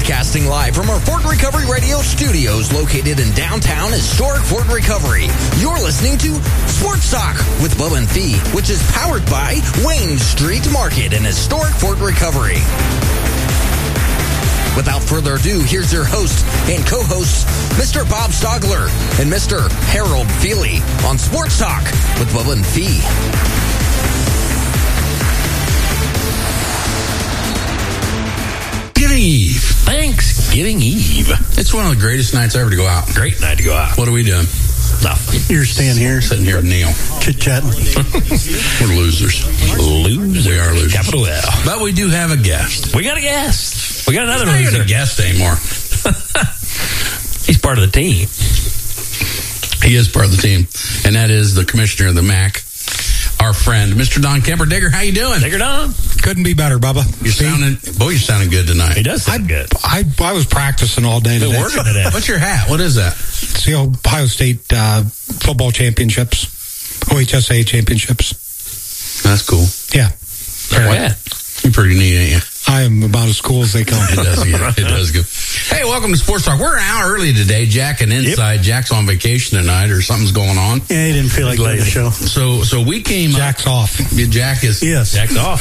Broadcasting live from our Fort Recovery Radio studios located in downtown historic Fort Recovery. You're listening to Sports Talk with Bubba and Fee, which is powered by Wayne Street Market in historic Fort Recovery. Without further ado, here's your host and co-hosts, Mr. Bob Stogler and Mr. Harold Feely on Sports Talk with Bubba and Fee. Eve. Thanksgiving Eve. It's one of the greatest nights ever to go out. Great night to go out. What are we doing? Nothing. You're staying here. Sitting here with Neil. Chit-chatting. We're losers. Losers. We are losers. Capital L. But we do have a guest. We got a guest. We got another He's not loser. even a guest anymore. He's part of the team. He is part of the team. And that is the commissioner of the MAC, our friend, Mr. Don Kemper. Digger, how you doing? Digger Don. Couldn't be better, Bubba. You're sounding good tonight. He does sound good. I was practicing all day Been today. working today. What's your hat? What is that? It's the Ohio State football championships, OHSA championships. That's cool. Yeah. Yeah. You're pretty neat, ain't you? I am about as cool as they come. It does good. It does good. Hey, welcome to Sports Talk. We're an hour early today. Jack and Inside. Yep. Jack's on vacation tonight, or something's going on. Yeah, he didn't feel like doing the show. So we came. Jack's off. Jack is. Yes. Jack's off.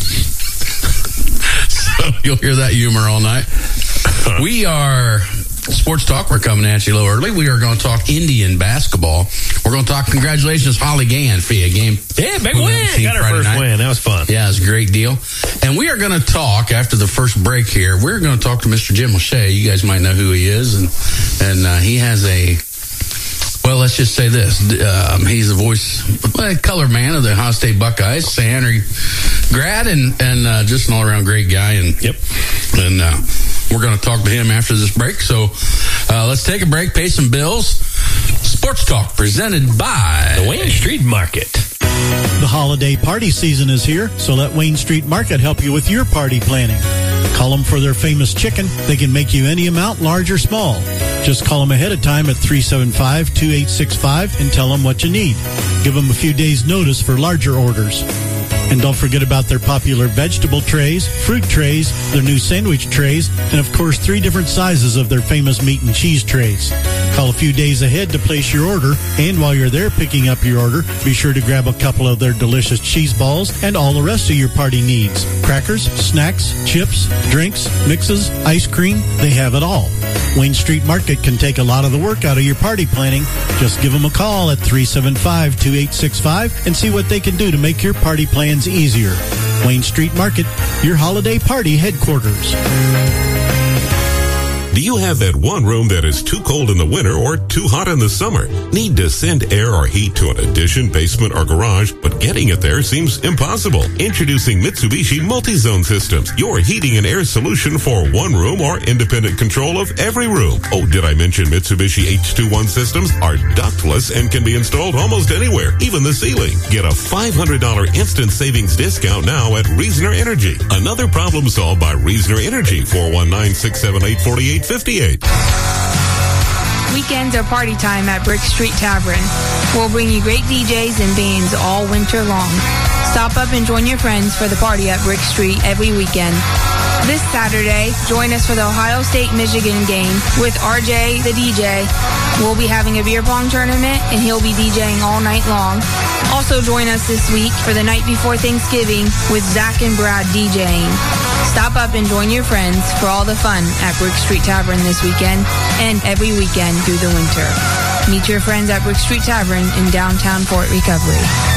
So you'll hear that humor all night. We are Sports Talk. We're coming at you a little early. We are going to talk Indian basketball. We're going to talk congratulations, Holly Gann, for a game. Yeah, big win. Got her first win. That was fun. Yeah, it was a great deal. And we are going to talk after the first break here. We're going to talk to Mr. Jim Lachey. You guys might know who he is. And he has a, well, let's just say this. He's the voice, color man of the Ohio State Buckeyes, St. Henry grad, and just an all-around great guy. And we're going to talk to him after this break. So let's take a break, pay some bills. Sports Talk presented by the Wayne Street Market. The holiday party season is here, so let Wayne Street Market help you with your party planning. Call them for their famous chicken. They can make you any amount, large or small. Just call them ahead of time at 375-2865 and tell them what you need. Give them a few days' notice for larger orders. And don't forget about their popular vegetable trays, fruit trays, their new sandwich trays, and of course 3 different sizes of their famous meat and cheese trays. Call a few days ahead to place your order, and while you're there picking up your order, be sure to grab a couple of their delicious cheese balls and all the rest of your party needs. Crackers, snacks, chips, drinks, mixes, ice cream, they have it all. Wayne Street Market can take a lot of the work out of your party planning. Just give them a call at 375-2865 and see what they can do to make your party plans easier. Wayne Street Market, your holiday party headquarters. Do you have that one room that is too cold in the winter or too hot in the summer? Need to send air or heat to an addition, basement, or garage, but getting it there seems impossible? Introducing Mitsubishi Multi-Zone Systems, your heating and air solution for one room or independent control of every room. Oh, did I mention Mitsubishi H21 systems are ductless and can be installed almost anywhere, even the ceiling. Get a $500 instant savings discount now at Reasoner Energy. Another problem solved by Reasoner Energy, 419-678-4858. Weekends are party time at Brick Street Tavern. We'll bring you great DJs and bands all winter long. Stop up and join your friends for the party at Brick Street every weekend. This Saturday, join us for the Ohio State-Michigan game with RJ the DJ. We'll be having a beer pong tournament, and he'll be DJing all night long. Also join us this week for the night before Thanksgiving with Zach and Brad DJing. Stop up and join your friends for all the fun at Brick Street Tavern this weekend and every weekend through the winter. Meet your friends at Brick Street Tavern in downtown Fort Recovery.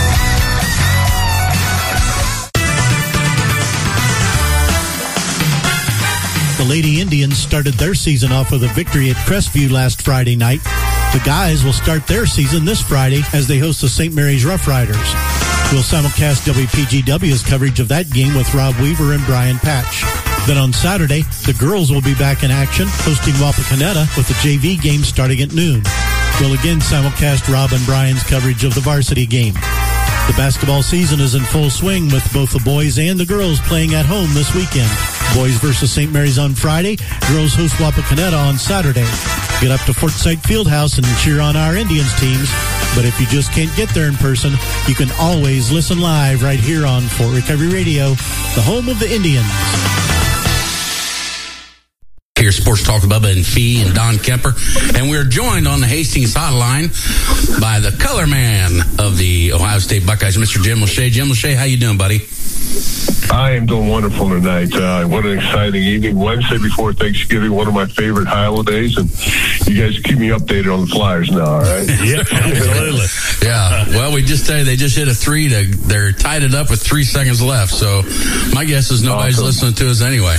The Lady Indians started their season off with a victory at Crestview last Friday night. The guys will start their season this Friday as they host the St. Mary's Rough Riders. We'll simulcast WPGW's coverage of that game with Rob Weaver and Brian Patch. Then on Saturday, the girls will be back in action, hosting Wapakoneta with the JV game starting at noon. We'll again simulcast Rob and Brian's coverage of the varsity game. The basketball season is in full swing with both the boys and the girls playing at home this weekend. Boys versus St. Mary's on Friday. Girls host Wapakoneta on Saturday. Get up to Fort Sight Fieldhouse and cheer on our Indians teams. But if you just can't get there in person, you can always listen live right here on Fort Recovery Radio, the home of the Indians. here, Sports Talk with Bubba and Fee and Don Kemper. And we're joined on the Hastings hotline by the color man of the Ohio State Buckeyes, Mr. Jim Lachey. Jim Lachey, how you doing, buddy? I am doing wonderful tonight. What an exciting evening. Wednesday before Thanksgiving, one of my favorite holidays. And you guys keep me updated on the Flyers now, all right? Yeah, absolutely. Yeah. Well, we just tell you they just hit a 3. They're tied it up with 3 seconds left. So my guess is nobody's listening to us anyway.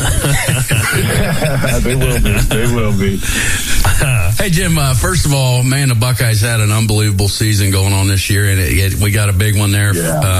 They will be. They will be. Hey, Jim, first of all, man, the Buckeyes had an unbelievable season going on this year, and we got a big one there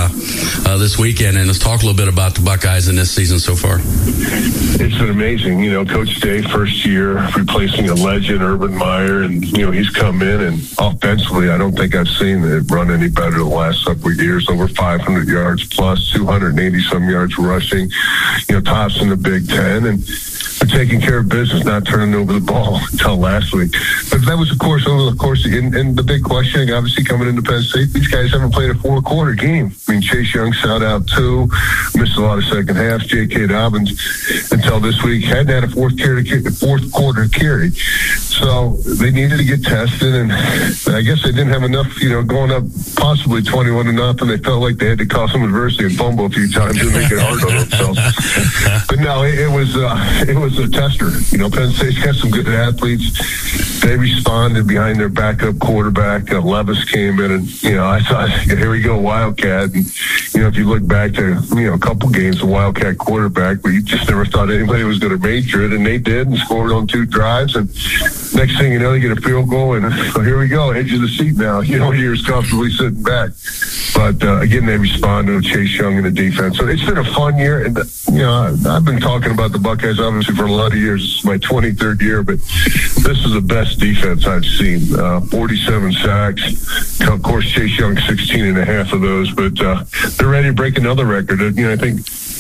this weekend. And let's talk a little bit about the Buckeyes in this season so far. It's been amazing. You know, Coach Day, first year, replacing a legend, Urban Meyer, and, you know, he's come in, and offensively, I don't think I've seen it run any better the last several years. Over 500 yards plus, 280-some yards rushing, you know, tops in the Big Ten, and they're taking care of business, not turning over the ball until last week. But that was, of course, and the big question, obviously, coming into Penn State, these guys haven't played a 4-quarter game. I mean, Chase Young sat out 2, missed a lot of second half. J.K. Dobbins, until this week, hadn't had a fourth quarter carry. So they needed to get tested, and I guess they didn't have enough, you know, going up possibly 21-0. They felt like they had to cause some adversity and fumble a few times and make it hard on themselves. But no, it was a tester. You know, Penn State's got some good athletes. They responded behind their backup quarterback. Levis came in, and, you know, I thought, here we go, Wildcat. And, you know, if you look back to, you know, a couple games, the Wildcat quarterback, but you just never thought anybody was going to major it, and they did, and scored on 2 drives. And next thing you know, they get a field goal, and well, here we go, edge of the seat now. You know, you're comfortably sitting back. But, again, they responded with Chase Young in the defense. So it's been a fun year. And, you know, I've been talking about the Buckeyes, obviously, for a lot of years. This is my 23rd year, but this is the best defense I've seen. 47 sacks. Of course, Chase Young, 16.5 of those. But they're ready to break another record. You know, I think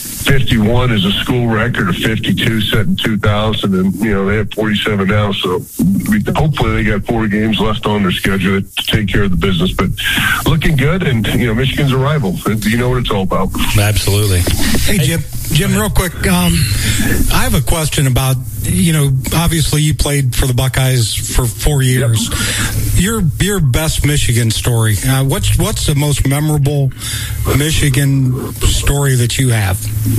51 is a school record of 52 set in 2000, and, you know, they have 47 now. So hopefully they got 4 games left on their schedule to take care of the business. But looking good, and, you know, Michigan's a rival. You know what it's all about. Absolutely. Hey, Jim, real quick, I have a question about, you know, obviously you played for the Buckeyes for 4 years. Yep. Your best Michigan story. What's the most memorable Michigan story that you have?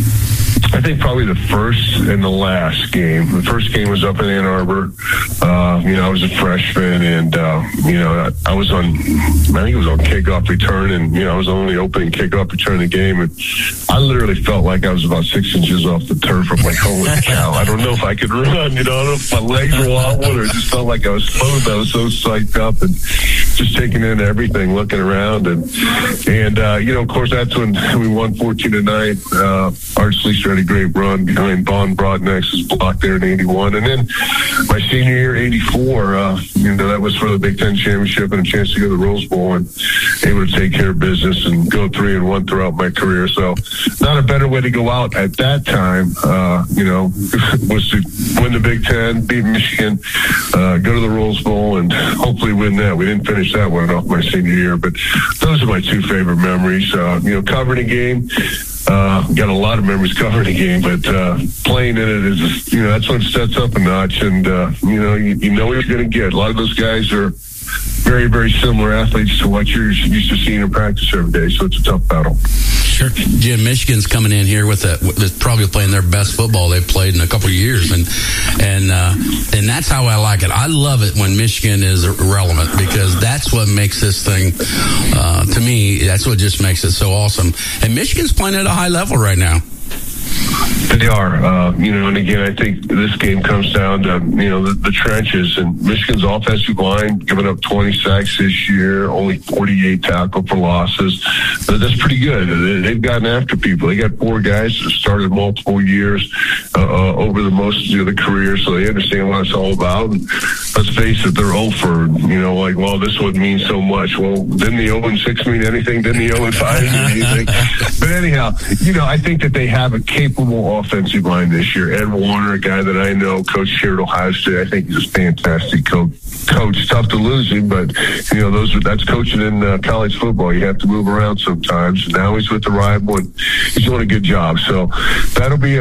I think probably the first and the last game. The first game was up in Ann Arbor. You know, I was a freshman, and, you know, I think it was on kickoff return, and, you know, I was on the opening kickoff return of the game, and I literally felt like I was about 6 inches off the turf. I'm like, holy cow, I don't know if I could run, you know, I don't know if my legs were wobbling, or it just felt like I was smooth. I was so psyched up and just taking in everything, looking around, and you know, of course, that's when we won 14-9. Arch Leaster had a great run behind Von Brodnax's block there in 81. And then my senior year, 84, you know, that was for the Big Ten Championship and a chance to go to the Rose Bowl, and able to take care of business and go 3-1 throughout my career. So not a better way to go out at that time, you know, was to win the Big Ten, beat Michigan, go to the Rose Bowl, and hopefully win that. We didn't finish that one off my senior year, but those are my 2 favorite memories. You know, covering a game, got a lot of memories covering a game, but playing in it is, you know, that's when it sets up a notch, and you know, you know what you're going to get. A lot of those guys are very, very similar athletes to what you're used to seeing in practice every day, so it's a tough battle. Sure. Jim, Michigan's coming in here with probably playing their best football they've played in a couple of years, and that's how I like it. I love it when Michigan is relevant, because that's what makes this thing, to me, that's what just makes it so awesome. And Michigan's playing at a high level right now. They are, you know, and again, I think this game comes down to, you know, the trenches, and Michigan's offensive line giving up 20 sacks this year, only 48 tackle for losses. But that's pretty good. They've gotten after people. They got 4 guys that started multiple years over the most of the career, so they understand what it's all about. And let's face it, they're 0 for, like, well, this would mean so much. Well, didn't the 0-6 mean anything? Didn't the 0-5 mean anything? But anyhow, I think that they have a capable offensive line this year. Ed Warner, a guy that I know, coach here at Ohio State, I think he's a fantastic coach. Tough to lose him, but that's coaching in college football. You have to move around sometimes. Now he's with the rival, and he's doing a good job. So that'll be a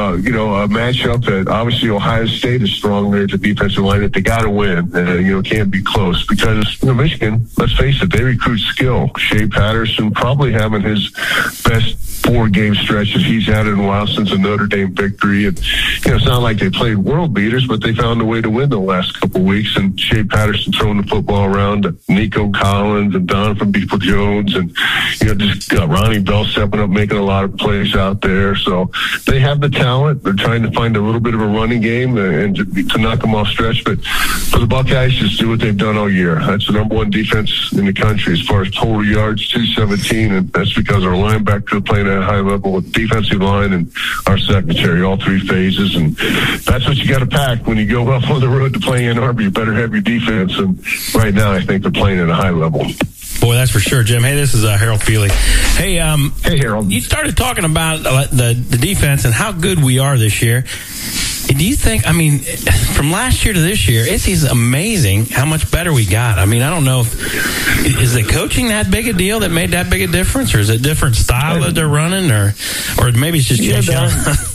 matchup that obviously Ohio State is strong there at the defensive line that they got to win. Can't be close because Michigan, let's face it, they recruit skill. Shea Patterson probably having his best 4-game stretch that he's had in a while since a Notre Dame victory. And, it's not like they played world beaters, but they found a way to win the last couple of weeks. And Shea Patterson throwing the football around, Nico Collins and Donovan Peoples-Jones, and, just Ronnie Bell stepping up, making a lot of plays out there. So they have the talent. They're trying to find a little bit of a running game and to knock them off stretch. But for the Buckeyes, just do what they've done all year. That's the number one defense in the country as far as total yards, 217, and that's because our linebackers are playing at a high level with defensive line and our secondary, all 3 phases. And that's what you got to pack when you go up on the road to play Ann Arbor. You better have your defense. And right now, I think they're playing at a high level. Boy, that's for sure, Jim. Hey, this is Harold Feely. Hey, hey, Harold. You started talking about the defense and how good we are this year. Do you think, from last year to this year, it is amazing how much better we got. I don't know is the coaching that big a deal that made that big a difference, or is it different style that they're running, or maybe it's just Chase Young?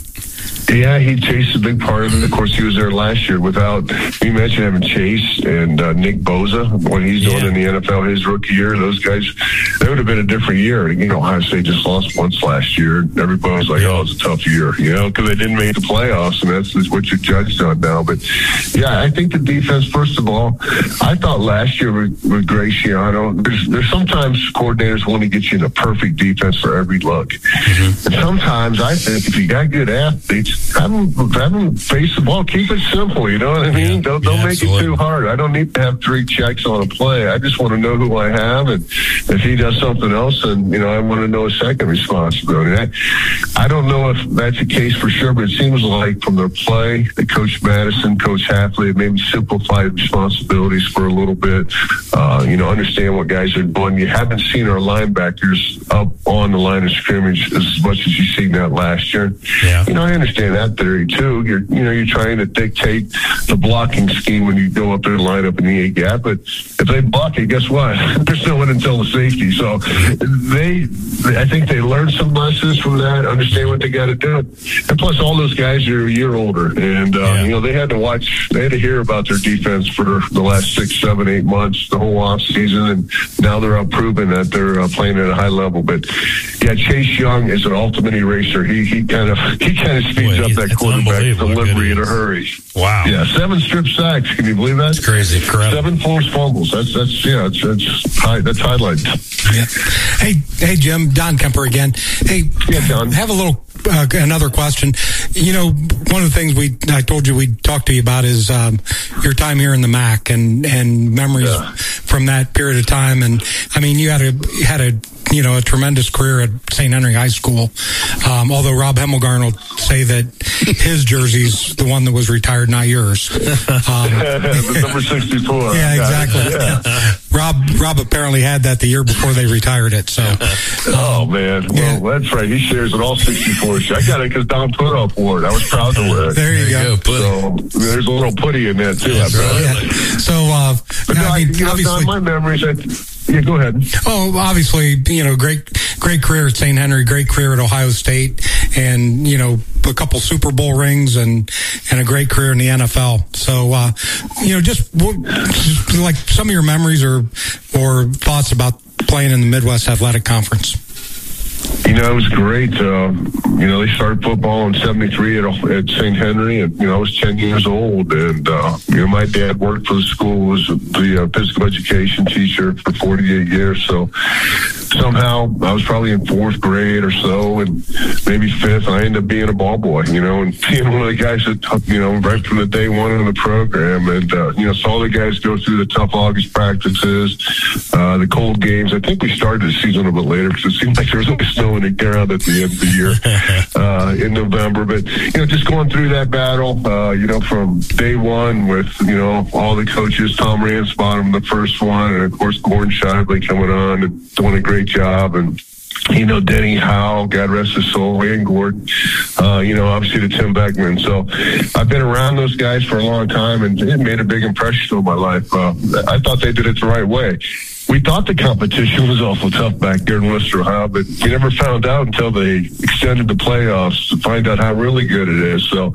Yeah, Chase is a big part of it. Of course, he was there last year without, you mentioned having Chase and Nick Bosa, what he's doing in the NFL his rookie year. Those guys, that would have been a different year. Ohio State just lost once last year. Everybody was like, oh, it's a tough year, because they didn't make the playoffs, and that's what you're judged on now. But, yeah, I think the defense, first of all, I thought last year with Graciano, there's sometimes coordinators want to get you in a perfect defense for every look. Mm-hmm. And sometimes I think if you got good athletes, have them face the ball. Keep it simple, you know what I mean? Don't make it too hard. I don't need to have 3 checks on a play. I just want to know who I have, and if he does something else, then I want to know a second responsibility. I don't know if that's the case for sure, but it seems like from their play, that Coach Madison, Coach Hafley, maybe simplified responsibilities for a little bit. Understand what guys are doing. You haven't seen our linebackers up on the line of scrimmage as much as you seen that last year. Yeah. I understand that theory too. You're trying to dictate the blocking scheme when you go up there and line up in the A gap. But if they block it, guess what? They're still in until the safety. So I think they learned some lessons from that. Understand what they got to do. And plus, all those guys are a year older, and they had to hear about their defense for the last 6, 7, 8 months, the whole off season, and now they're out proving that they're playing at a high level. But yeah, Chase Young is an ultimate eraser. He kind of speeds up that quarterback delivery in a hurry. Wow. Yeah, 7 strip sacks. Can you believe that? It's crazy. Incredible. 7 forced fumbles. That's highlight. Yeah. Hey, Jim. Don Kemper again. Hey, yeah, Don. Have a little another question. One of the things I told you we'd talk to you about is your time here in the MAC and memories from that period of time. And you had a tremendous career at St. Henry High School. Although Rob Hemmelgarn will say that his jersey's the one that was retired, not yours. The number 64. Yeah, exactly. Yeah. Rob apparently had that the year before they retired it. So. Oh man, well that's right. He shares it all 64. I got it because Don Putoff wore it. I was proud to wear it. There you go. So there's a little putty in there too. So, obviously, Don, my memories. Yeah, go ahead. Oh, obviously, great career at St. Henry, great career at Ohio State, and, a couple Super Bowl rings and a great career in the NFL. So, just like some of your memories or thoughts about playing in the Midwest Athletic Conference. It was great. They started football in 73 at St. Henry, and, I was 10 years old. And, my dad worked for the school, was the physical education teacher for 48 years. So somehow I was probably in 4th grade or so, and maybe 5th, and I ended up being a ball boy, and being one of the guys that, right from the day one in the program, and, saw the guys go through the tough August practices, the cold games. I think we started the season a little bit later because it seemed like there was only snow when they get out at the end of the year in November. But, just going through that battle, from day one with, all the coaches, Tom Ransbottom, the first one, and, of course, Gordon Shively coming on and doing a great job. And, Denny Howe, God rest his soul, and Gordon, obviously to Tim Beckman. So I've been around those guys for a long time, and it made a big impression on my life. I thought they did it the right way. We thought the competition was awful tough back there in Worcester, Ohio, but we never found out until they extended the playoffs to find out how really good it is. So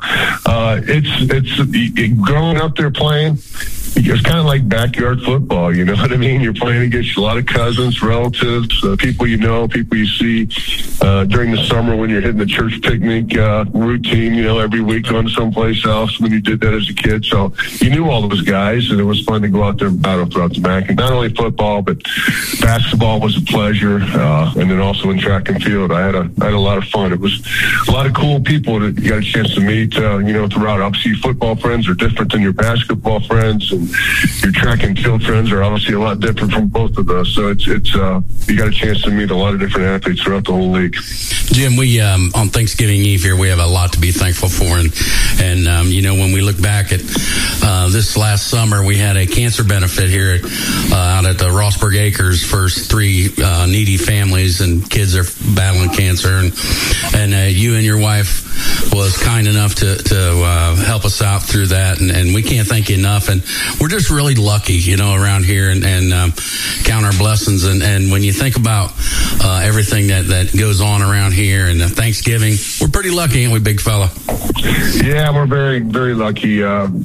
it's growing up there playing. It's kind of like backyard football, you know what I mean? You're playing against a lot of cousins, relatives, people people you see during the summer when you're hitting the church picnic routine, every week going someplace else when you did that as a kid. So you knew all those guys, and it was fun to go out there and battle throughout the MAC. And not only football, but basketball was a pleasure, and then also in track and field. I had a lot of fun. It was a lot of cool people that you got a chance to meet, throughout. Obviously, your football friends are different than your basketball friends, and your track and field friends are obviously a lot different from both of those. So it's you got a chance to meet a lot of different athletes throughout the whole league. Jim, we on Thanksgiving Eve here, we have a lot to be thankful for, and when we look back at this last summer, we had a cancer benefit here out at the Rossburg Acres for 3 needy families, and kids are battling cancer, and you and your wife was kind enough to help us out through that, and we can't thank you enough. And we're just really lucky, around here, and count our blessings. And when you think about everything that goes on around here, and Thanksgiving, we're pretty lucky, ain't we, big fella? Yeah, we're very, very lucky.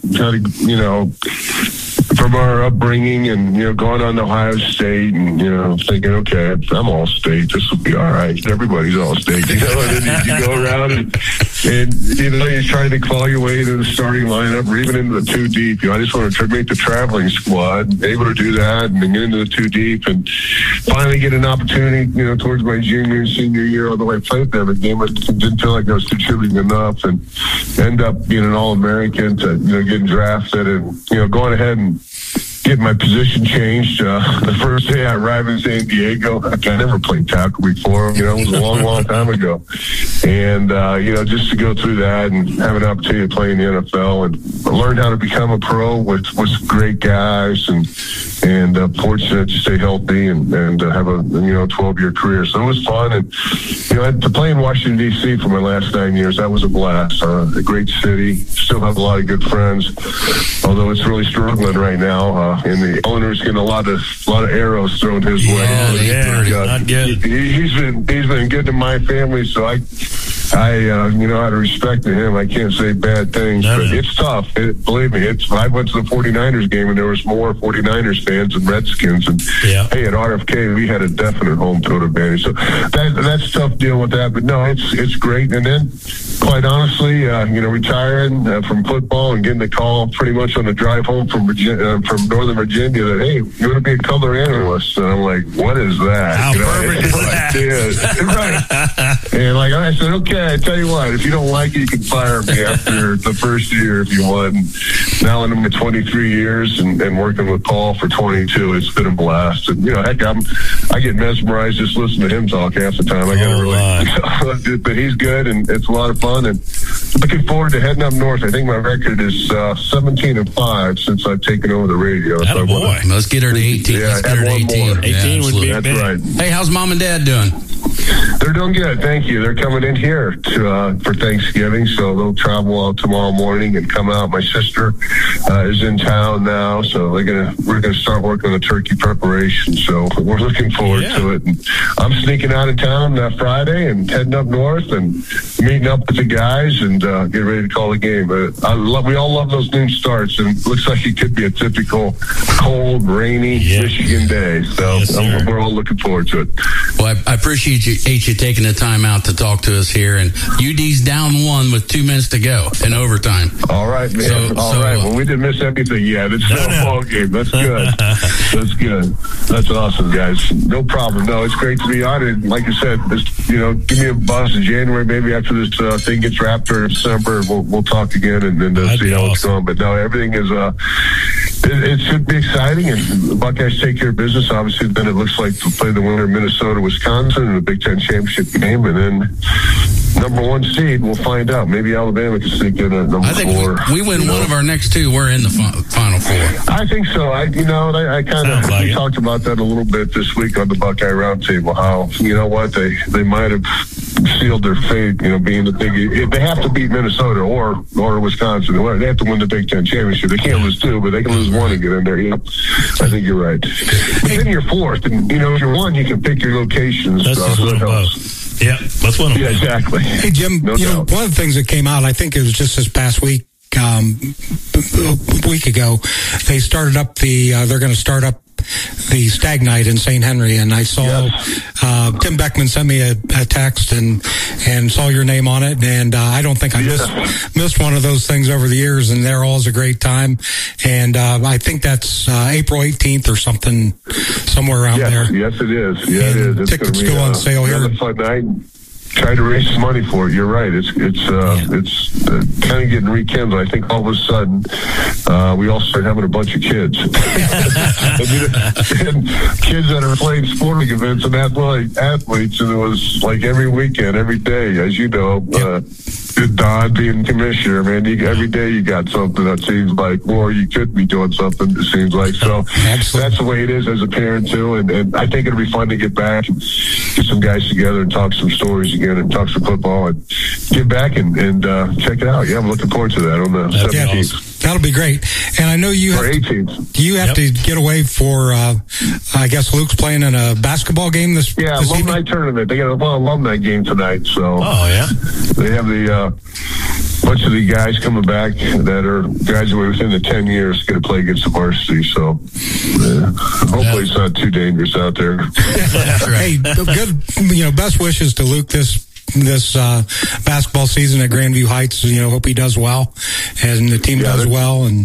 From our upbringing and, going on to Ohio State and, thinking, okay, I'm all state, this will be all right. Everybody's all state, and then you go around and you're trying to claw your way into the starting lineup or even into the 2 deep. I just want to make the traveling squad, able to do that and then get into the 2 deep and finally get an opportunity, towards my junior and senior year, although I played them at game, I didn't feel like I was contributing enough and end up being an All-American to, getting drafted and, going ahead and getting my position changed the first day I arrived in San Diego. I never played tackle before. It was a long, long time ago. And, just to go through that and have an opportunity to play in the NFL and learn how to become a pro with great guys and fortunate to stay healthy and have a 12-year career. So it was fun. And to play in Washington D.C. for my last 9 years, that was a blast. A great city. Still have a lot of good friends, although it's really struggling right now. And the owner's getting a lot of arrows thrown his way. Not good. He's been good to my family, so I out of respect to him, I can't say bad things, but it's tough. Believe me, I went to the 49ers game and there was more 49ers fans than Redskins. And hey, at RFK, we had a definite home field advantage. So that's tough dealing with that, but no, it's great. And then, quite honestly, retiring from football and getting the call pretty much on the drive home from Northern Virginia that, hey, you want to be a color analyst? And I'm like, what is that? How perfect is that? Right. And I said, okay, I tell you what, if you don't like it, you can fire me after the first year if you want. And now in my 23 years and working with Paul for 22, it's been a blast. And, heck, I get mesmerized just listening to him talk half the time. I got to really, but he's good and it's a lot of fun. And looking forward to heading up north. I think my record is 17-5 since I've taken over the radio. So boy. Let's get her to 18. Yeah, Let's get her to 18. 18 would be That's big. right. Hey, how's mom and dad doing? They're doing good, thank you. They're coming in here for Thanksgiving, so they'll travel out tomorrow morning and come out. My sister is in town now, so we're gonna start working on the turkey preparation. So we're looking forward to it. And I'm sneaking out of town Friday and heading up north and meeting up with the guys and get ready to call the game. But we all love those noon starts, and it looks like it could be a typical cold, rainy Michigan day. So we're all looking forward to it. Well, I appreciate you taking the time out to talk to us here. And UD's down 1 with 2 minutes to go in overtime. All right, man. All right. Well, we didn't miss anything yet. It's still a ball game. That's good. That's good. That's awesome, guys. No problem. No, it's great to be on it. Like I said, give me a buzz in January, maybe after this thing gets wrapped or in December. We'll talk again and see how it's going. But no, everything is it should be exciting, and the Buckeyes take care of business. Obviously, then it looks like to play the winner of Minnesota, Wisconsin, and the Big Ten championship game, and then number 1 seed, we'll find out. Maybe Alabama can sneak in at number 4. I think we win one of our next 2. We're in the Final Four. I think so. I kind of we talked about that a little bit this week on the Buckeye Roundtable. How they might have sealed their fate. Being the big. They have to beat Minnesota or Wisconsin. They have to win the Big Ten championship. They can't lose 2, but they can lose 1 and get in there. I think you're right. But then you're 4th, and if you're 1, you can pick your locations. That's just a little both. Yeah, let's win them. Yeah, exactly. Hey, Jim, one of the things that came out, I think it was just this past week, a week ago, they started up they're going to start up the Stag Night in St. Henry, and I saw Tim Beckman sent me a text and saw your name on it, and I don't think I missed one of those things over the years, and they're always a great time, and I think that's April 18th or something, somewhere around there. Yes, it is. Yeah, it is. It's tickets go on sale here. Another fun night. Try to raise some money for it. You're right. It's kind of getting rekindled. I think all of a sudden we all start having a bunch of kids, and kids that are playing sporting events and athletes, and it was like every weekend, every day, as you know. Don being commissioner, man, every day you got something that seems like, or you could be doing something, it seems like. So that's the way it is as a parent too, and I think it'll be fun to get back and get some guys together and talk some stories again and talk some football and get back and check it out. Yeah, I'm looking forward to that on the 17th. Awesome. That'll be great. And I know you have to get away for, I guess Luke's playing in a basketball game this alumni evening? tournament. They got a alumni game tonight. So they have the bunch of the guys coming back that are graduated within the 10 years going to play against the varsity. So hopefully it's not too dangerous out there. Hey, good, best wishes to Luke this basketball season at Grandview Heights. Hope he does well and the team does well. And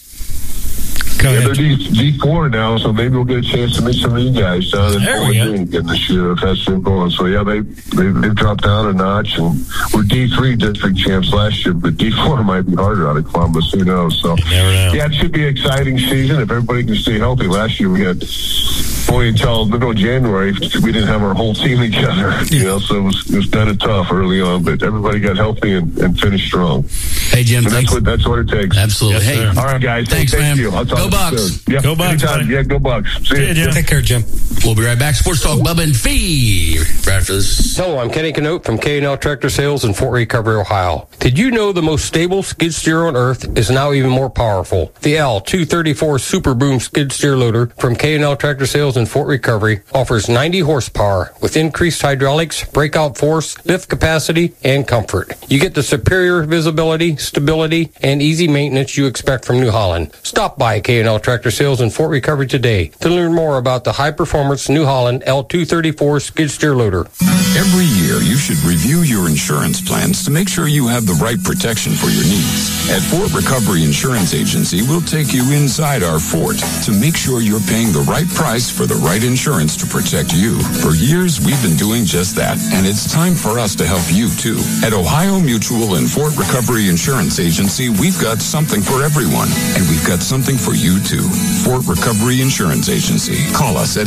go ahead. They're D4 now, so maybe we'll get a chance to meet some of you guys down in Bowling Green this year if that's still going. So they've dropped down a notch, and we're D3 district champs last year, but D4 might be harder out of Columbus. Who knows? So it should be an exciting season if everybody can stay healthy. Last year we had until the middle of January, we didn't have our whole team together, so it was kind of tough early on, but everybody got healthy and finished strong. Hey, Jim, thanks. That's what it takes. Absolutely. Yes, all right, guys. Thanks, man. You. I'll talk Go Bucks. Yep. Go Bucks. Yeah, go Bucks. See you, Jim. Take care, Jim. We'll be right back. Sports Talk, Bubba and Fee. Right after this. Hello, I'm Kenny Canote from K&L Tractor Sales in Fort Recovery, Ohio. Did you know the most stable skid steer on earth is now even more powerful? The L234 Super Boom skid steer loader from K&L Tractor Sales in Fort Recovery offers 90 horsepower with increased hydraulics, breakout force, lift capacity, and comfort. You get the superior visibility, stability, and easy maintenance you expect from New Holland. Stop by K&L Tractor Sales in Fort Recovery today to learn more about the high-performance New Holland L234 skid steer loader. Every year, you should review your insurance plans to make sure you have the right protection for your needs. At Fort Recovery Insurance Agency, we'll take you inside our fort to make sure you're paying the right price for the right insurance to protect you. For years, we've been doing just that, and it's time for us to help you, too. At Ohio Mutual and Fort Recovery Insurance Agency, we've got something for everyone, and we've got something for you, too. Fort Recovery Insurance Agency. Call us at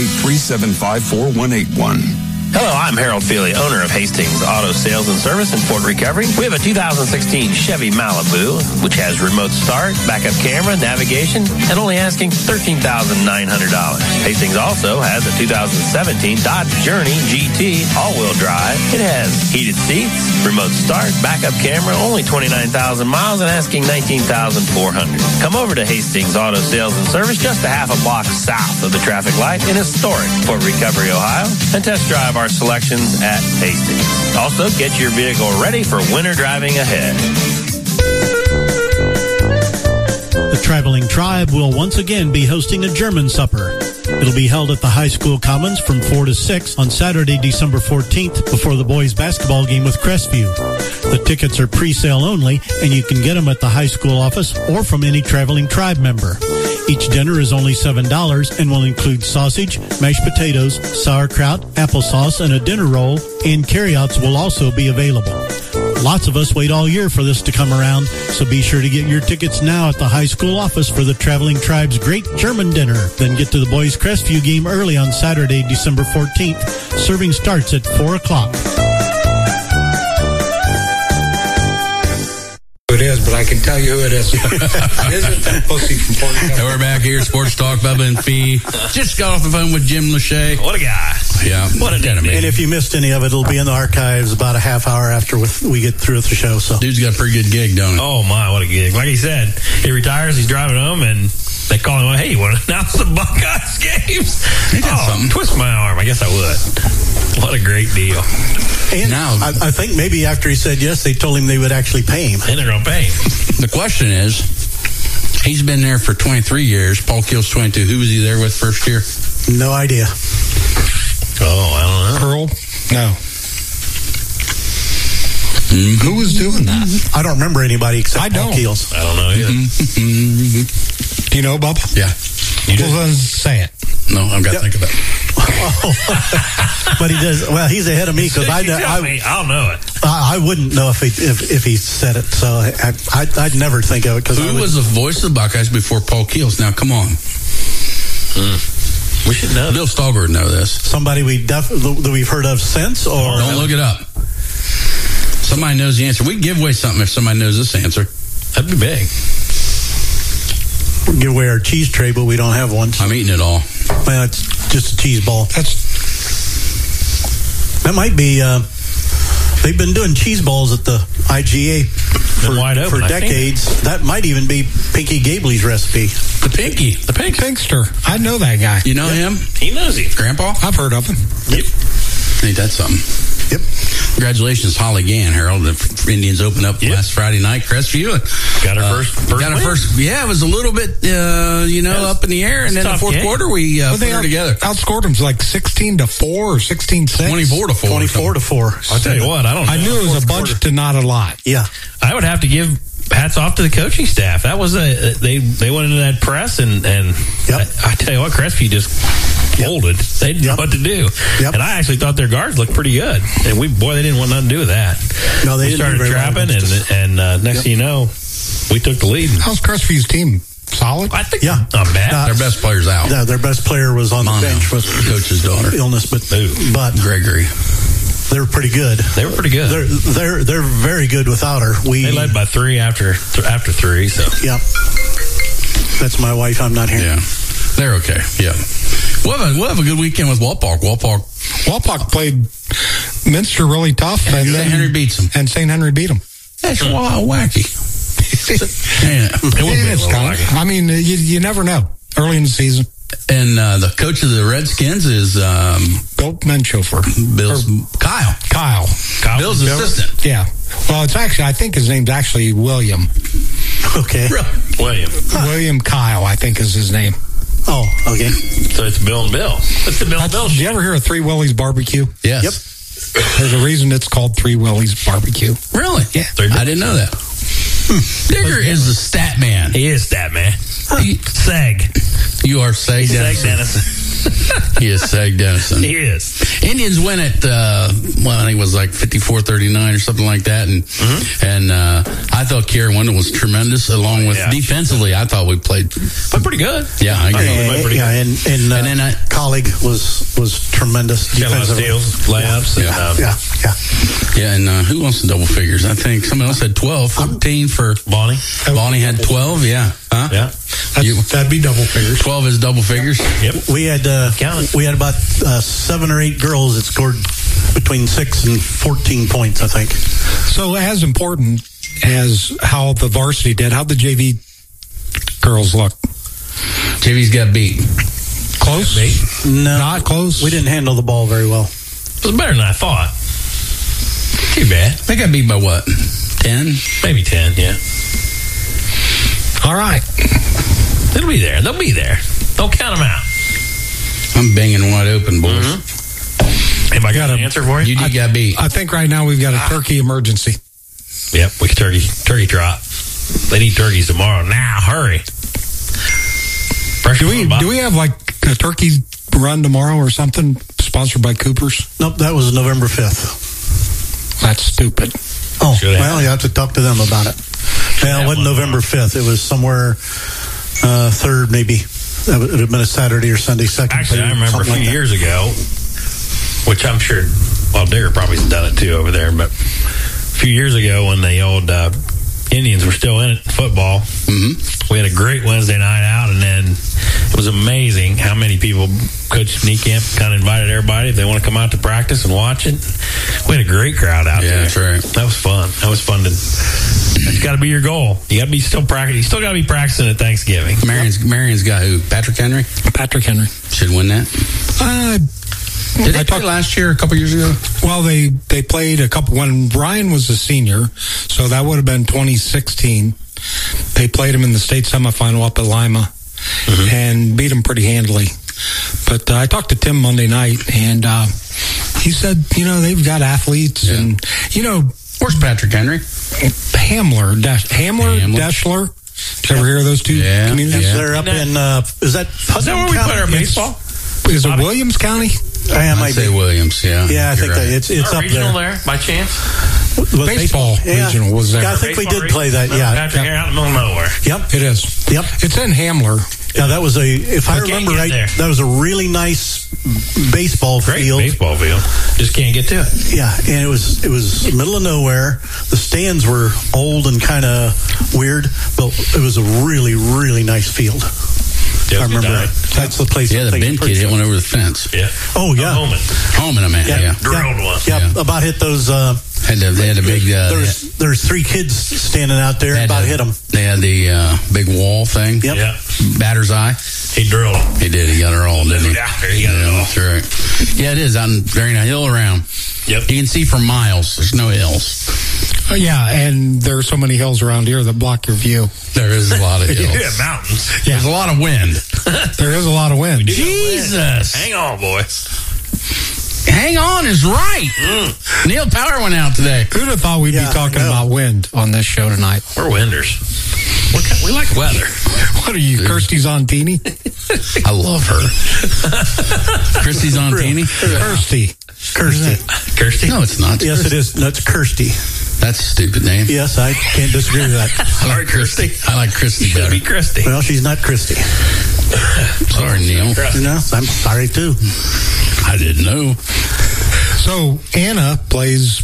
888-375-4181. Hello, I'm Harold Feely, owner of Hastings Auto Sales and Service in Fort Recovery. We have a 2016 Chevy Malibu, which has remote start, backup camera, navigation, and only asking $13,900. Hastings also has a 2017 Dodge Journey GT all-wheel drive. It has heated seats, remote start, backup camera, only 29,000 miles, and asking $19,400. Come over to Hastings Auto Sales and Service, just a half a block south of the traffic light in historic Fort Recovery, Ohio, and test drive our selections at Hastings. Also, get your vehicle ready for winter driving ahead. The Traveling Tribe will once again be hosting a German supper. It'll be held at the High School Commons from 4 to 6 on Saturday, December 14th, before the boys' basketball game with Crestview. The tickets are pre-sale only, and you can get them at the high school office or from any Traveling Tribe member. Each dinner is only $7 and will include sausage, mashed potatoes, sauerkraut, applesauce, and a dinner roll, and carryouts will also be available. Lots of us wait all year for this to come around, so be sure to get your tickets now at the high school office for the Traveling Tribe's Great German Dinner. Then get to the boys' Crestview game early on Saturday, December 14th. Serving starts at 4 o'clock. It is, but I can tell you who it is. It isn't that pussy from Portland. And we're back here, Sports Talk, Bubba and Fee. Just got off the phone with Jim Lachey. What a guy. Yeah. What a gentleman. And if you missed any of it, it'll be in the archives about a half hour after we get through with the show. So Dude's got a pretty good gig, don't he? Oh, my, what a gig. Like he said, he retires, he's driving home, and they call him, hey, you want to announce the Buckeyes games? He did something. Twist my arm. I guess I would. What a great deal. and Now- I think maybe after he said yes, they told him they would actually pay him. And they're going to pay him. The question is, he's been there for 23 years. Paul Keel's 22. Who was he there with first year? No idea. Oh, I don't know. Earl? No. Who was doing that? I don't remember anybody except I Paul don't. Keels. I don't know either. Do you know, Bubba? Yeah. Well, then say it. No, I've got to think of it. But he does. Well, he's ahead of me because I'll know it. I wouldn't know if he said it. So I'd never think of it. Because Who was the voice of the Buckeyes before Paul Keels? Now, come on. We should know. Bill Stahlgren would know this. somebody that we've heard of since, or Don't look it up. Somebody knows the answer. We can give away something if somebody knows this answer. That'd be big. we give away our cheese tray, but we don't have one. I'm eating it all. Well, it's just a cheese ball. That might be. They've been doing cheese balls at the IGA for decades. That might even be Pinky Gabley's recipe. The Pinky. The pink. Pinkster. I know that guy. You know him? He knows him. Grandpa? I've heard of him. Yep. Ain't that something? Yep. Congratulations, Holly Gann, Harold. The Indians opened up last Friday night, Crestview. Got her first. Yeah, it was a little bit, up in the air. And then the fourth quarter, we put her together. Outscored them like 16-4 or 16-6. 24-4. 24-4. I'll tell you what, I don't know. I knew it was a bunch to not a lot. Yeah. I would have to give hats off to the coaching staff. That was they went into that press and I tell you what, Crestview just folded. They didn't know what to do. Yep. And I actually thought their guards looked pretty good. And they didn't want nothing to do with that. No, they didn't. Started trapping, and next thing you know, we took the lead. How's Crestview's team? Solid? I think not bad. Their best player's out. Yeah, their best player was on the bench with coach's daughter illness, but Gregory. They were pretty good. They were pretty good. They're very good without her. They led by 3 after 3. So yep. That's my wife. I'm not here. Yeah, they're okay. Yeah, we'll have a good weekend with Walpock. Walpock played Minster really tough, and St. Henry beats them. And St. Henry beat them. That's wacky. It's kind of. I mean, you never know. Early in the season. And the coach of the Redskins is Bill Menchofer. Kyle. Bill's assistant. Yeah. Well, it's actually, I think his name's actually William. Okay. William Kyle, I think is his name. Oh, okay. So it's Bill and Bill. That's the Bill and Bill. Did you ever hear of Three Willies Barbecue? Yes. Yep. There's a reason it's called Three Willies Barbecue. Really? Yeah. I didn't know that. Digger is the stat man. He is stat man. Sag. You are Sag Dennison. He is Sag Dennison. He is. Indians win at, I think it was like 54-39 or something like that. And I thought Kieran Wendell was tremendous, along with defensively. I thought we played pretty good. Yeah, I agree. And then colleague was tremendous defensively. Layups. Yeah, and who else in double figures? I think someone else had 12, 14 for Bonnie. Bonnie had 12, yeah. Huh? Yeah. That'd be double figures. 12 is double figures. Yep. We had about 7 or 8 girls that scored between 6 and 14 points, I think. So as important as how the varsity did, how'd the JV girls look? JV's got beat. Close? No. Not close? We didn't handle the ball very well. It was better than I thought. Too bad. They got beat by what? 10? Maybe 10, yeah. All right. They'll be there. They'll be there. Don't count them out. I'm banging wide open, boys. Have I got an answer for you? You got beat. I think right now we've got a turkey emergency. Yep, we can turkey drop. They need turkeys tomorrow. Now, hurry. Do we have like a turkey run tomorrow or something sponsored by Cooper's? Nope, that was November 5th. That's stupid. Oh, well, you have to talk to them about it. Well, it wasn't November 5th. It was somewhere 3rd, maybe. It would have been a Saturday or Sunday, second. Actually, I remember a few years ago, which I'm sure, well, Digger probably has done it too over there, but a few years ago when the old Indians were still in it, football, we had a great Wednesday night out, and then it was amazing how many people Coach Niekamp kind of invited everybody if they want to come out to practice and watch it. We had a great crowd out there. That's right. That was fun. That's got to be your goal. You got to be still practicing. You still got to be practicing at Thanksgiving. Marion's got who? Patrick Henry? Patrick Henry. Should win that. Did they play last year, a couple years ago? Well, they played a couple, when Ryan was a senior, so that would have been 2016. They played him in the state semifinal up at Lima and beat him pretty handily. But I talked to Tim Monday night, and he said, they've got athletes, and, where's Patrick Henry? Hamler, Deschler. Did you ever hear of those two communities? Yeah. They're up in, is that where we play our baseball? Is it Williams County? I'd say Williams, yeah. Yeah, I think right. it's up regional there. by chance? Baseball regional was there. Yeah, I think we did play that, yeah. Patrick Henry out in the middle of nowhere. Yep. It is. Yep. It's in Hamler. Yeah, that was if I remember right, that was a really nice baseball field. Great baseball field. Just can't get to it. Yeah, and it was middle of nowhere. The stands were old and kind of weird, but it was a really, really nice field. I remember that. That's the place. Yeah, the Ben kid hit one over the fence. Yeah. Oh, yeah. Holman, I mean. Yeah. Drilled one. Yeah, about hit those. They had a big. There's 3 kids standing out there. About hit them. They had the big wall thing. Yep. Yeah. Batter's eye. He drilled them. He did. He got it all, didn't he? Yeah, he got it all. That's right. Yeah, it is on very nice hill around. Yep. You can see for miles. There's no hills. Yeah, and there are so many hills around here that block your view. There is a lot of hills. Yeah, mountains. Yeah. There's a lot of wind. There is a lot of wind. Jesus. Hang on, boy. Hang on is right. Neil Power went out today. Who'd have thought we'd be talking about wind on this show tonight? We're winders. We like weather. What are you, Kirsty Zontini? I love her. Kirsty Zontini? Kirsty. No, it's not. Yes, it is. No, it's Kirsty. That's a stupid name. Yes, I can't disagree with that. I like Kirsty. I like Kirsty better. Be Kirsty. Well, she's not Kirsty. Sorry, Neil. No, I'm sorry too. I didn't know. So Anna plays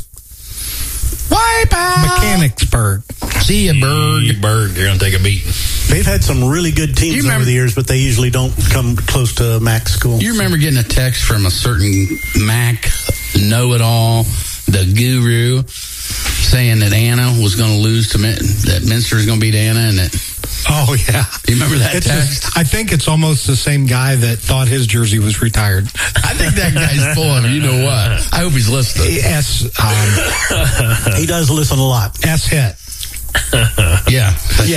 Mechanicsburg. See ya, Berg. You're going to take a beating. They've had some really good teams over the years, but they usually don't come close to Mac school. You remember getting a text from a certain Mac know-it-all, the guru, saying that Anna was going to lose to that Minster is going to beat Anna, and that. Oh yeah, you remember that text? I think it's almost the same guy that thought his jersey was retired. I think that guy's full of it. You know what? I hope he's listening. He does listen a lot. Hit. Yeah.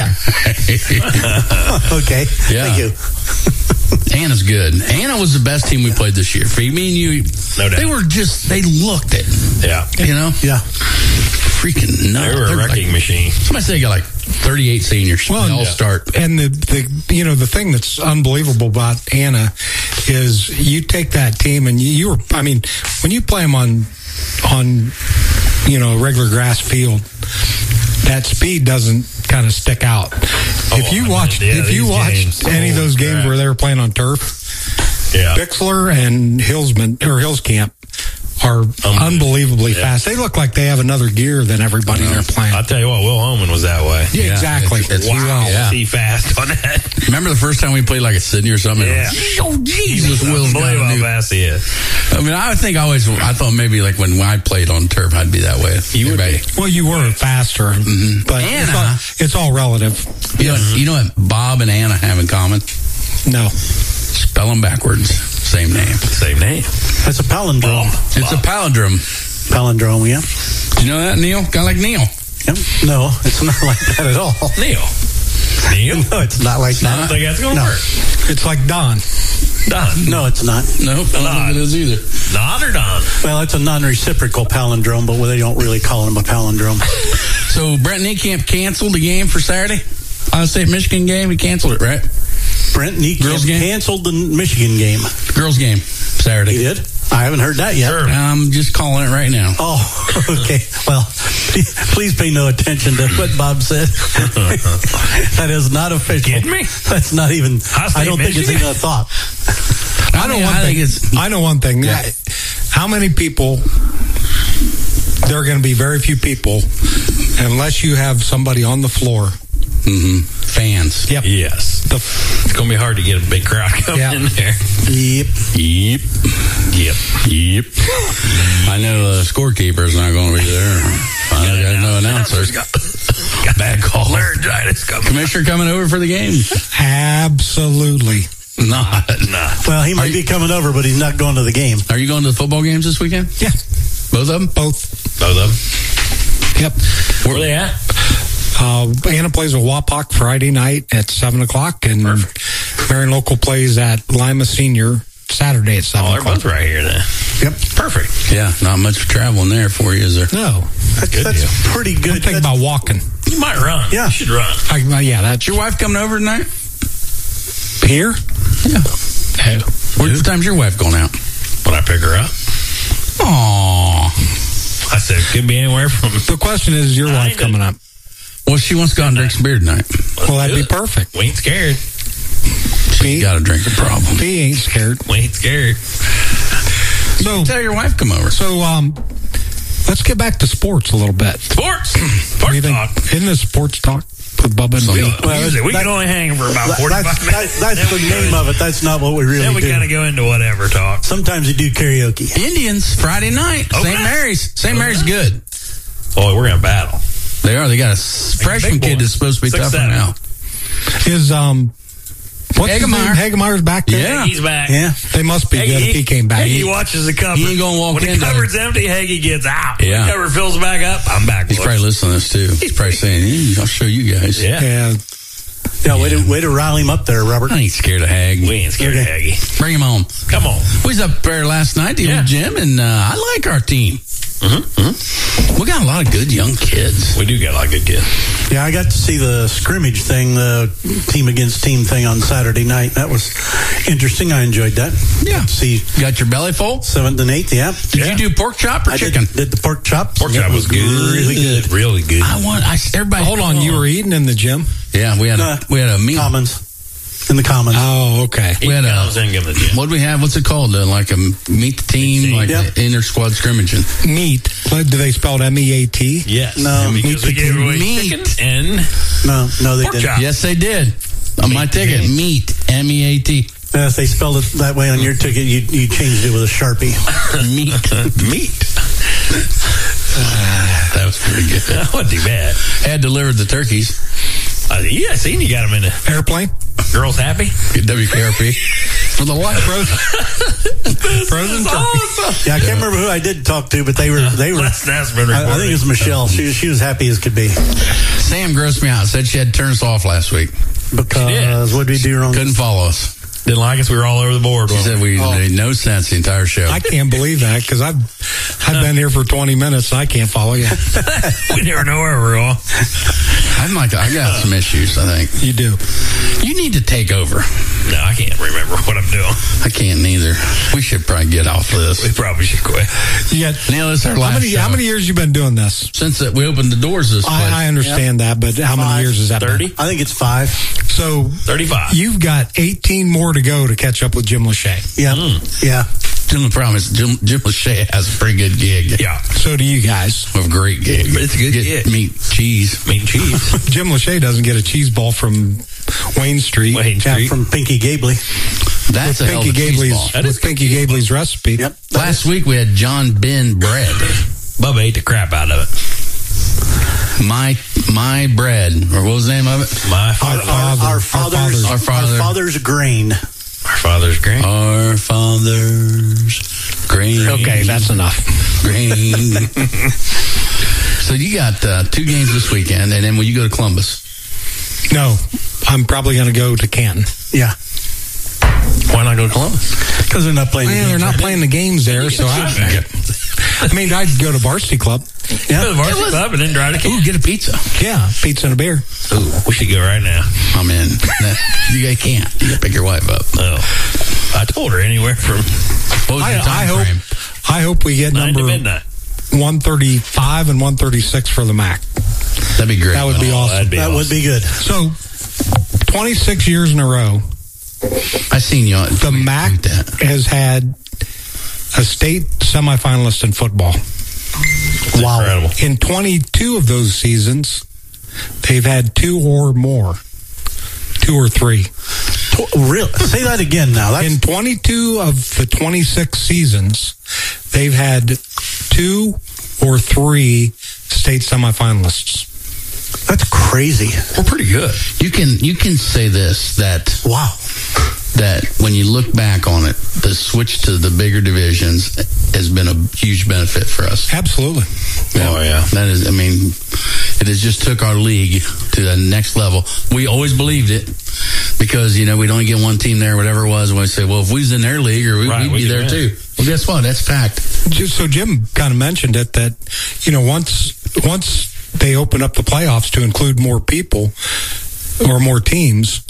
Okay. Yeah. Thank you. Anna's good. Anna was the best team we played this year. For me and you, no doubt. They looked it. Yeah. You know? Yeah. Freaking nuts. They were a wrecking machine. Somebody say they got like 38 seniors. Well, they all start. And the thing that's unbelievable about Anna is you take that team and when you play them on a regular grass field, that speed doesn't kind of stick out. If you watched any of those games where they were playing on turf, Bixler and Hillscamp are unbelievably fast. They look like they have another gear than everybody they're playing. I'll tell you what, Will Holman was that way. Yeah, exactly. Wow. See fast on that. Remember the first time we played like a Sydney or something? Yeah. Oh, Jesus, Will's got how fast he is. I mean, I thought maybe like when I played on turf, I'd be that way. You would be. Well, you were faster, but Anna, it's all relative. You know what Bob and Anna have in common? No. Spell them backwards. Same name. That's a palindrome. It's a palindrome. Palindrome, yeah. Do you know that, Neil? Kind of like Neil. Yep. No, it's not like that at all. Neil? No, it's not like that. I don't think that's going to work. It's like Don. No, it's not. Nope, I don't think it is either. Don or Don? Well, it's a non-reciprocal palindrome, but they don't really call him a palindrome. So Brent Niekamp canceled the game for Saturday? Ohio State Michigan game. He canceled it, right? Brent Niekamp canceled the Michigan game. Girls game Saturday. He did? I haven't heard that yet. I'm just calling it right now. Oh, okay. Well, Please pay no attention to what Bob said. That is not official. Kidding me? That's not even. I don't think it's even a thought. I know one thing. Yeah. How many people? There are going to be very few people, unless you have somebody on the floor. Mm-hmm. Fans. Yep. Yes. It's going to be hard to get a big crowd coming in there. Yep. I know the scorekeeper's not going to be there. I got no announcers. Got bad call. Laryngitis coming. Commissioner coming over for the game? Absolutely. Not. Well, he might be coming over, but he's not going to the game. Are you going to the football games this weekend? Yeah. Both of them? Both of them? Yep. Where are they at? Anna plays with Wapak Friday night at 7:00, and Marion Local plays at Lima Senior Saturday at 7:00. Oh, they're both right here then. Yep. Perfect. Yeah, not much traveling there for you, is there? No. That's pretty good. I'm thinking about walking. You might run. Yeah. You should run. That's Your wife coming over tonight? here. Yeah. Hey, what time's your wife going out? When I pick her up. Aww. I said, could be anywhere from. The question is your wife coming up? Well, she wants to go out and drink some beer tonight. Well, that'd be perfect. We ain't scared. She got a drinking problem. He ain't scared. We ain't scared. So tell your wife come over. So let's get back to sports a little bit. Sports talk. Isn't this sports talk with Bubba and me? We can only hang for about 45 minutes. That's the name of it. That's not what we really do. Then we kind of go into whatever talk. Sometimes you do karaoke. Indians Friday night. Okay. St. Mary's. St. Mary's good. Boy, we're gonna battle. They are. They got a freshman kid that's supposed to be tougher now. Is what's his name? Hagemeyer's back there? Yeah, He's back. Yeah, they must be good if he came back. He watches the cover. He ain't gonna walk when in the cupboard's empty, Hagee gets out. Yeah. When the cover fills back up, I'm back. He's probably listening to this too. He's probably saying, I'll show you guys. Yeah. Way to rile him up there, Robert. I ain't scared of Hag. We ain't scared of Hagee. Bring him on. Come on. We was up there last night dealing with Jim, and I like our team. We got a lot of good young kids. We do got a lot of good kids. Yeah, I got to see the scrimmage thing, the team against team thing on Saturday night. That was interesting. I enjoyed that. Yeah. See, got your belly full? 7th and 8th, yeah. Did you do pork chop or chicken? Did the pork chop. Pork chop was good. Really good. Really good. Everybody. Hold on, you were eating in the gym? Yeah, we had a meal. Commons. In the Commons. Oh, okay. We had what do we have? What's it called? Like a meet the team, like inter squad scrimmaging. Meat. Do they spell it MEAT? Yes. No. Because we gave away chicken and no, they didn't. Chop. Yes, they did. On my ticket, meat, MEAT. If they spelled it that way on your ticket, you changed it with a Sharpie. Meat. That was pretty good. That wasn't too bad. Had delivered the turkeys. Yeah, I seen you got them in the airplane. Girls happy? WKRP. For the what? Frozen turkey. Yeah, I can't remember who I did talk to, but they were. That's been I think it was Michelle. She was happy as could be. Sam grossed me out. Said she had to turn us off last week. Because what did we do wrong? Couldn't follow us. Didn't like us. We were all over the board. She said we made no sense the entire show. I can't believe that because I've been here for 20 minutes and I can't follow you. We never know where we're going. I got some issues, I think. You do. You need to take over. No, I can't remember what I'm doing. I can't neither. We should probably get off of this. We probably should quit. Neil, this is our last show. How many years you been doing this? Since we opened the doors this place. I understand that, but how many years has that 30? been? I think it's 5. So 35. You've got 18 more to go to catch up with Jim Lachey. Yeah. Yeah. Jim, promise, Jim Lachey has a pretty good gig. Yeah. So do you guys. We have a great gig. It's a good gig. Meat, cheese. Jim Lachey doesn't get a cheese ball from Wayne Street. From Pinky Gabley. That's a hell of a cheese ball. With Pinky Gabley's recipe. Yep. Last week we had John Ben bread. Bubba ate the crap out of it. My bread, or what was the name of it? Our Father's grain. Our Father's grain. Our Father's grain. Okay, that's enough. Grain. So you got 2 games this weekend, and then will you go to Columbus? No, I'm probably going to go to Canton. Yeah. Why not go to Columbus? Because they're not playing. They're not playing the games there, so I mean, I'd go to Varsity Club. Yeah, go to Varsity Club and then drive to Canton. Ooh, get a pizza. Yeah, pizza and a beer. Ooh, we should go right now. I'm in. You can't. You gotta pick your wife up. Oh, I told her anywhere from. What was the time frame? I hope we get 9 to midnight. 135 and 136 for the MAC. That'd be great. That would be awesome. That would be good. So, 26 years in a row, I seen you. The MAC has had a state semifinalist in football. Wow. Incredible. In 22 of those seasons, they've had 2 or more. 2 or 3. Really? Say that again now. In 22 of the 26 seasons, they've had 2 or 3 state semifinalists. That's crazy. We're pretty good. You can say this, that wow, that when you look back on it, the switch to the bigger divisions has been a huge benefit for us. Absolutely. Yeah. Oh yeah. That is, I mean, it has just took our league to the next level. We always believed it because, you know, we'd only get one team there, whatever it was, and we'd say, well, if we was in their league, or we'd be there too. Well, guess what? That's fact. So Jim kind of mentioned it that, you know, once they open up the playoffs to include more people or more teams,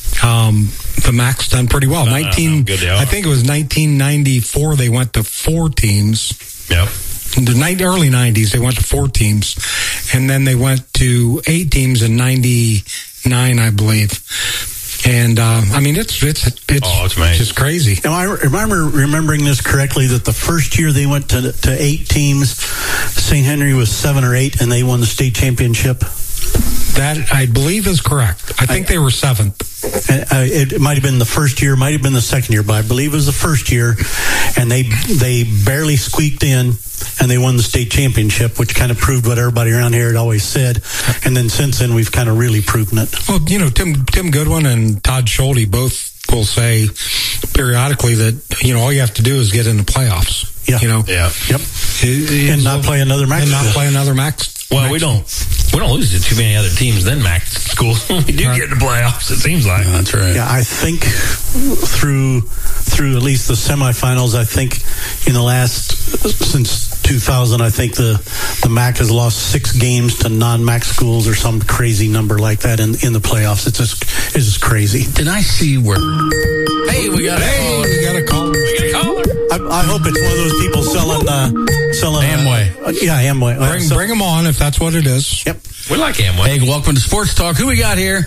the MAC's done pretty well. I think it was 1994 they went to 4 teams. Yep. In the early 90s, they went to 4 teams. And then they went to 8 teams in 99, I believe. And, I mean, it's just crazy. Now, I remember remembering this correctly, that the first year they went to 8 teams, St. Henry was 7 or 8, and they won the state championship. That, I believe, is correct. I think they were 7th. It might have been the first year, might have been the second year, but I believe it was the first year, and they barely squeaked in, and they won the state championship, which kind of proved what everybody around here had always said. And then since then, we've kind of really proven it. Well, you know, Tim Goodwin and Todd Schulte both will say periodically that, you know, all you have to do is get in the playoffs. Yeah. You know? Yeah. Yep. And not play another MAC. And not play another MAC. Well, we don't lose to too many other teams than MAC schools. We do get in the playoffs, it seems like. Yeah, that's right. Yeah, I think through at least the semifinals, I think in the last, since 2000, I think the MAC has lost 6 games to non-MAC schools or some crazy number like that in the playoffs. It's just crazy. Did I see where? Hey, we got a caller. I hope it's one of those people selling Amway. Amway. Bring them on if that's what it is. Yep. We like Amway. Hey, welcome to Sports Talk. Who we got here?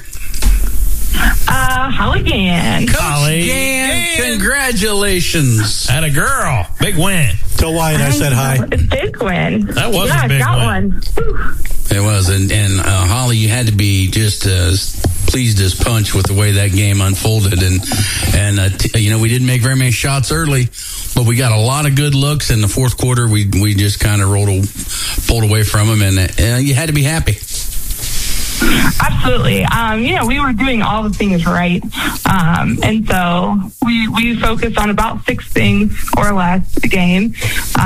Holly Gann. Coach Gann, congratulations. Had a girl. Big win. Tell Wyatt I said hi. Big win. That was a big got win. One. It was. And Holly, you had to be just pleased as punch with the way that game unfolded. And you know, we didn't make very many shots early, but we got a lot of good looks. In the fourth quarter, we just kind of pulled away from them, and you had to be happy. Absolutely. You know, we were doing all the things right. And so we focused on about 6 things or less a game.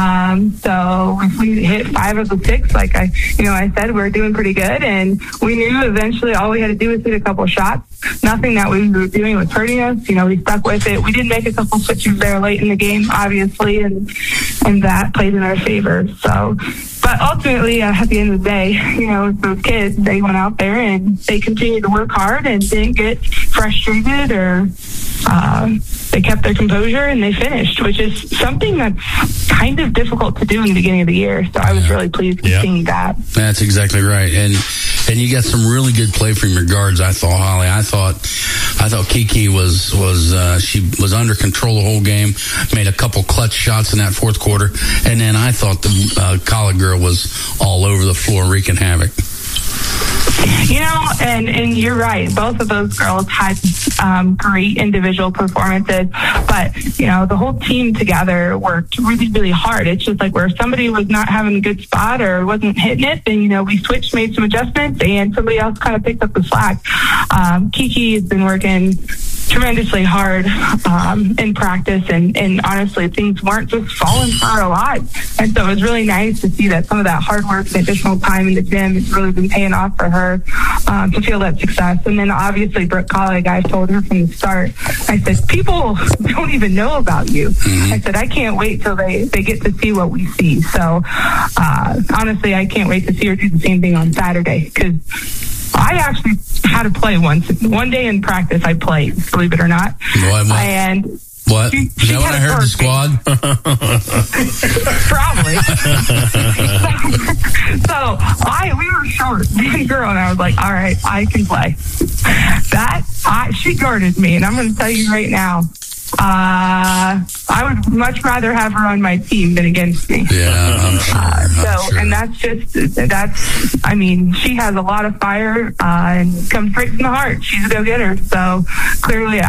So if we hit 5 of the 6, like I said, we were doing pretty good. And we knew eventually all we had to do was hit a couple shots. Nothing that we were doing was hurting us. You know, we stuck with it. We did make a couple switches there late in the game, obviously, and that played in our favor. So, but ultimately, at the end of the day, you know, those kids, they went out there and they continued to work hard and didn't get frustrated or they kept their composure and they finished, which is something that's kind of difficult to do in the beginning of the year. So I was really pleased with seeing that. That's exactly right. And you got some really good play from your guards, I thought, Holly. I thought Kiki was she was under control the whole game, made a couple clutch shots in that fourth quarter, and then I thought the Collard girl was all over the floor wreaking havoc. You know, and you're right. Both of those girls had great individual performances, but, you know, the whole team together worked really, really hard. It's just like where somebody was not having a good spot or wasn't hitting it, then, you know, we switched, made some adjustments, and somebody else kind of picked up the slack. Kiki has been working tremendously hard in practice, and honestly, things weren't just falling for her a lot. And so it was really nice to see that some of that hard work and additional time in the gym has really been paying off for her to feel that success. And then obviously Brooke Colleague, I told her from the start, I said, people don't even know about you. Mm-hmm. I said, I can't wait till they get to see what we see. So honestly, I can't wait to see her do the same thing on Saturday, because I actually had to play one day in practice. I played, believe it or not. And What? Is that what I heard, the squad? Probably. So we were short, big girl, and I was like, all right, I can play. She guarded me, and I'm going to tell you right now, I would much rather have her on my team than against me. Yeah, I'm sure. And I mean, she has a lot of fire and comes straight from the heart. She's a go-getter. So clearly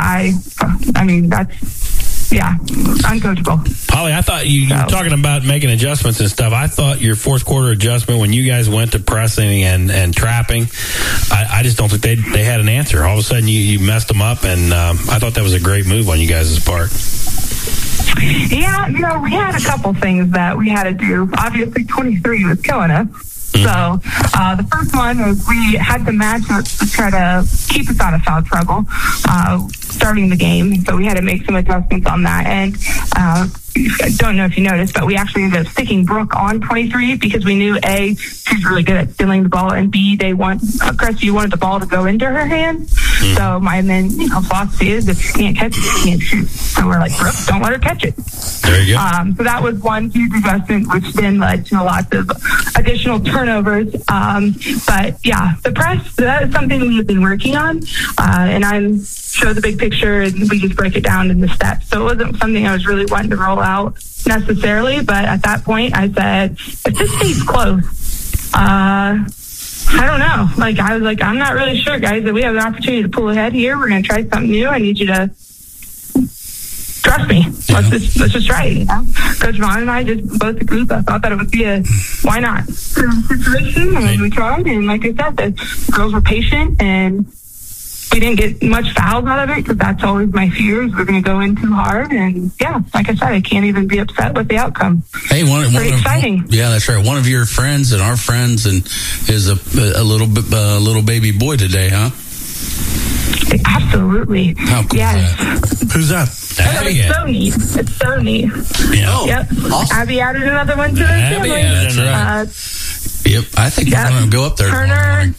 uncoachable. Holly, I thought you were talking about making adjustments and stuff. I thought your fourth quarter adjustment when you guys went to pressing and trapping, I just don't think they had an answer. All of a sudden you messed them up, and I thought that was a great move on you guys' part. Yeah, we had a couple things that we had to do. Obviously, 23 was killing us. So the first one was we had to match up to try to keep us out of foul trouble starting the game. So we had to make some adjustments on that. And I don't know if you noticed, but we actually ended up sticking Brooke on 23 because we knew A, she's really good at stealing the ball, and B, Crestview wanted the ball to go into her hands. So my philosophy is if you can't catch it, you can't shoot. So we're like, Brooke, don't let her catch it. There you go. So that was one huge adjustment, which then led to lots of additional turnovers. But yeah, the press, that is something we've been working on. And I'm show the big picture and we just break it down into steps. So it wasn't something I was really wanting to roll out necessarily, but at that point I said, if this stays close, I don't know. I was like, I'm not really sure, guys, that we have an opportunity to pull ahead here. We're going to try something new. I need you to trust me. Yeah. Let's just try it. Coach Vaughn and I just both agreed. I thought that it would be a why not situation, and we tried. And like I said, the girls were patient, and we didn't get much fouls out of it because that's always my fear. We're going to go in too hard, and yeah, like I said, I can't even be upset with the outcome. Hey, pretty exciting. Yeah, that's right. One of your friends and our friends and is a little baby boy today, huh? Absolutely. How cool is that? Who's that? It's so neat. It's so neat. Yeah. Yep. Awesome. Abby added another one to the family. That's right. Yep. I think we're going to go up there. Turner.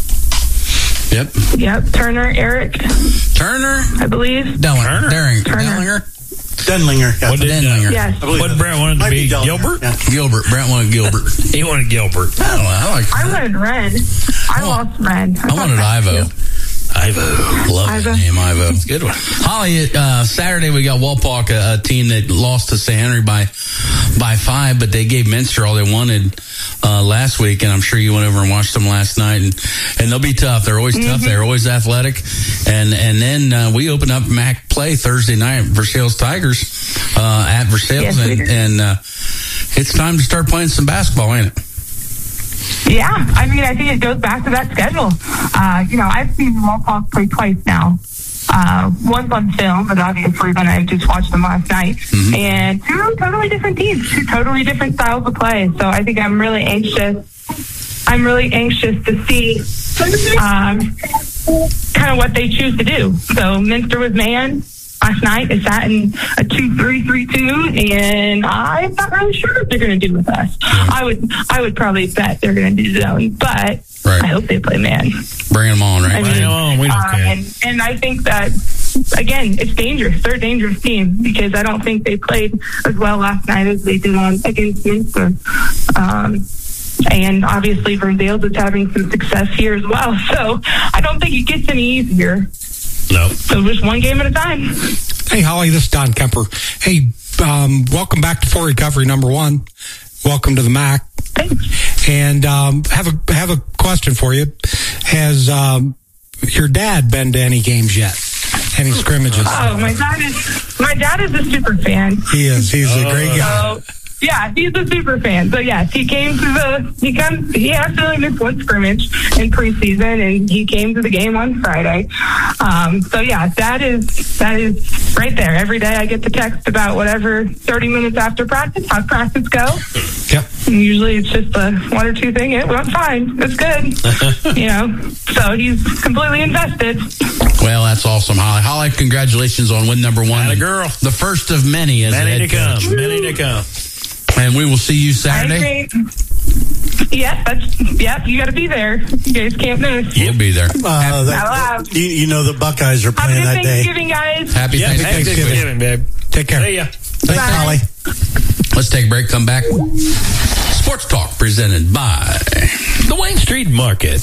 Yep. Turner, Eric. Turner? I believe. Dellinger. Denlinger. What did Denlinger? Yes. What Brent wanted to be? Gilbert? Yeah. Gilbert. Brent wanted Gilbert. He wanted Gilbert. I don't know. I wanted Ren. I lost Ren. I wanted Ivo. Love that name, Ivo. It's a good one. Holly, Saturday we got Walpock, a team that lost to St. Henry by 5, but they gave Minster all they wanted last week, and I'm sure you went over and watched them last night, and they'll be tough. They're always tough. They're always athletic, and then we open up MAC play Thursday night, Versailles Tigers at Versailles, yes, and it's time to start playing some basketball, ain't it? Yeah, I mean, I think it goes back to that schedule. I've seen Walpock play twice now. Once on film, but obviously then I just watched them last night. And two totally different teams, two totally different styles of play. So I think I'm really anxious. To see kind of what they choose to do. So Minster was man. Last night they sat in a 2-3-3-2, and I'm not really sure what they're going to do with us. I would probably bet they're going to do zone, but I hope they play man. Bring them on, right? Bring them on. We don't care. And I think that, again, it's dangerous. They're a dangerous team because I don't think they played as well last night as they did against Minster. And obviously Versailles is having some success here as well. So I don't think it gets any easier. No. So just one game at a time. Hey, Holly, this is Don Kemper. Hey, welcome back to Fort Recovery number 1. Welcome to the MAC. Thanks. And have a question for you. Has your dad been to any games yet? Any scrimmages? Oh, my dad is a super fan. He is. He's a great guy. Yeah, he's a super fan. So yes, he actually missed one scrimmage in preseason, and he came to the game on Friday. So yeah, that is right there. Every day I get the text about whatever 30 minutes after practice, how'd practice go? Yep. And usually it's just a one or two thing. It went fine. It's good. So he's completely invested. Well, that's awesome, Holly. Holly, congratulations on win number 1. Atta girl. The first of many as many a head to come. coach. Many to come. And we will see you Saturday. Yep, you got to be there. You guys can't miss. You'll be there. You know the Buckeyes are playing that day. Happy Thanksgiving, guys. Happy Thanksgiving, babe. Take care. See ya. Thanks, Holly. Let's take a break. Come back. Sports Talk presented by The Wayne Street Market.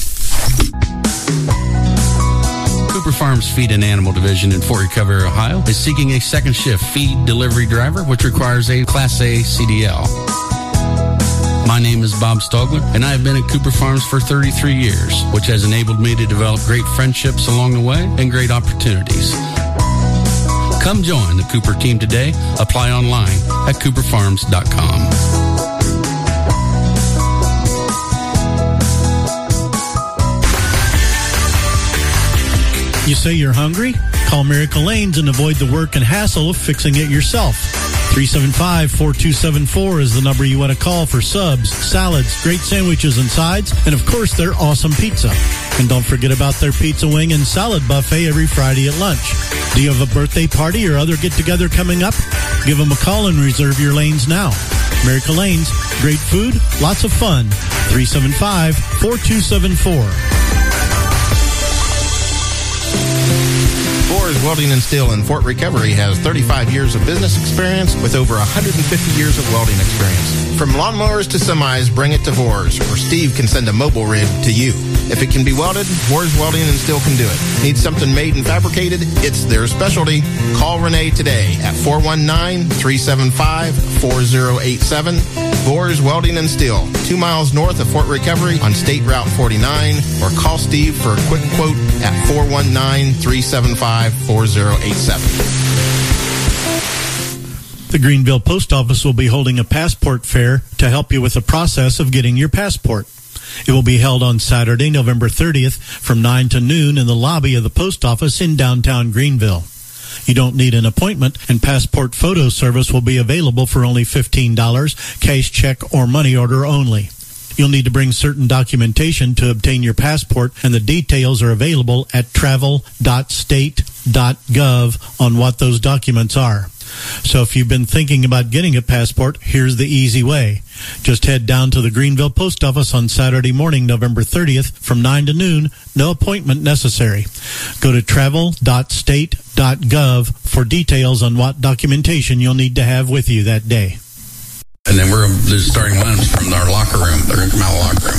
Cooper Farms Feed and Animal Division in Fort Recovery, Ohio, is seeking a second shift feed delivery driver, which requires a Class A CDL. My name is Bob Stogler, and I have been at Cooper Farms for 33 years, which has enabled me to develop great friendships along the way and great opportunities. Come join the Cooper team today. Apply online at cooperfarms.com. You say you're hungry? Call Miracle Lanes and avoid the work and hassle of fixing it yourself. 375-4274 is the number you want to call for subs, salads, great sandwiches and sides, and of course their awesome pizza. And don't forget about their pizza wing and salad buffet every Friday at lunch. Do you have a birthday party or other get-together coming up? Give them a call and reserve your lanes now. Miracle Lanes, great food, lots of fun. 375-4274. Boers Welding and Steel in Fort Recovery has 35 years of business experience with over 150 years of welding experience. From lawnmowers to semis, bring it to Boers, or Steve can send a mobile rig to you. If it can be welded, Boers Welding and Steel can do it. Need something made and fabricated? It's their specialty. Call Renee today at 419-375-4087. Boers Welding and Steel, 2 miles north of Fort Recovery on State Route 49, or call Steve for a quick quote at 419-375-4087. The Greenville Post Office will be holding a passport fair to help you with the process of getting your passport. It will be held on Saturday, November 30th from 9 to noon in the lobby of the post office in downtown Greenville. You don't need an appointment, and passport photo service will be available for only $15, cash, check, or money order only. You'll need to bring certain documentation to obtain your passport, and the details are available at travel.state.gov on what those documents are. So if you've been thinking about getting a passport, here's the easy way. Just head down to the Greenville Post Office on Saturday morning, November 30th from 9 to noon. No appointment necessary. Go to travel.state.gov for details on what documentation you'll need to have with you that day. And then we're starting lineups from our locker room. They're going to come out of the locker room.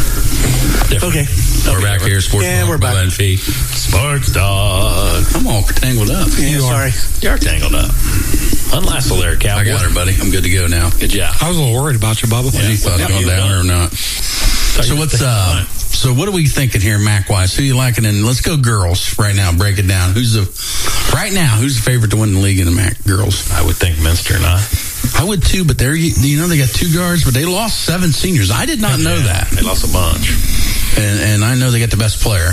Okay. We're back here. Sports Yeah, Talk, we're back. Sports Talk. I'm all tangled up. Yeah, sorry. You're tangled up. Unlassle there, Cowboy. I got her, buddy. I'm good to go now. Good job. I was a little worried about you, Bubba. You thought it was going down or not? So what are we thinking here, Mac-wise? Who you liking? And let's go girls right now. Break it down. Who's the favorite to win the league in the Mac girls? I would think Minster, not. I would too, but they got 2 guards, but they lost 7 seniors. I did not know that. They lost a bunch. And I know they got the best player.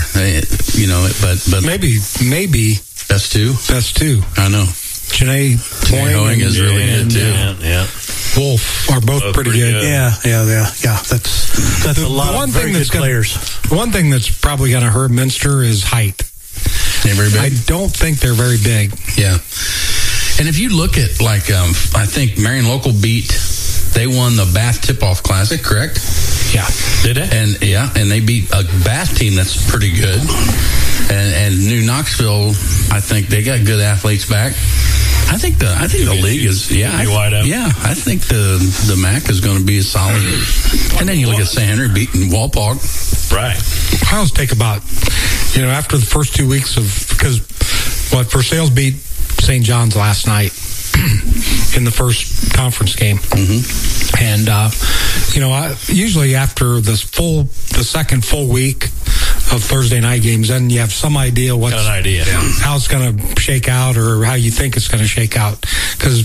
But Maybe best 2. best 2. I know. Janae Hoeing is really good too. Yeah. Wolf are both pretty good. Yeah. That's a lot of very good players. One thing that's probably going to hurt Minster is height. Very big. I don't think they're very big. Yeah. And if you look at, I think Marion Local they won the Bath Tip-Off Classic, correct? Yeah. Did they? And they beat a Bath team that's pretty good. And New Knoxville, I think they got good athletes back. I think the league is wide open. Yeah, I think the MAC is going to be a solid. And then you look at St. Henry beating Walpog. Right. I always think about, after the first 2 weeks because Versailles beat St. John's last night in the first conference game. Mm-hmm. And, usually after the second full week of Thursday night games, then you have some idea how it's going to shake out or how you think it's going to shake out. Because,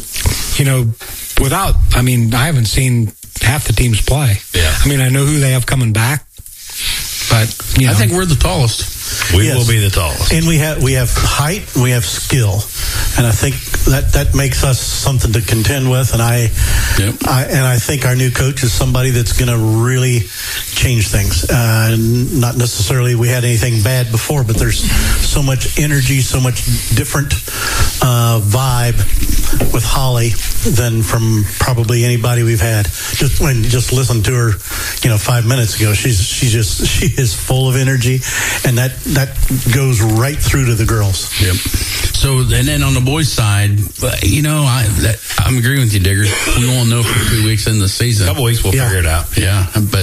I haven't seen half the teams play. Yeah. I know who they have coming back, but, I think we're the tallest. We will be the tallest. And we have height, we have skill. And I think that makes us something to contend with. And I think our new coach is somebody that's going to really change things. Not necessarily we had anything bad before, but there's so much energy, so much different vibe with Holly than from probably anybody we've had. Just listen to her, 5 minutes ago. She is full of energy, and that goes right through to the girls. Yep. So, and then on the boys' side, I'm agreeing with you, Digger. We won't know for 2 weeks in the season. A couple weeks, we'll figure it out. Yeah, but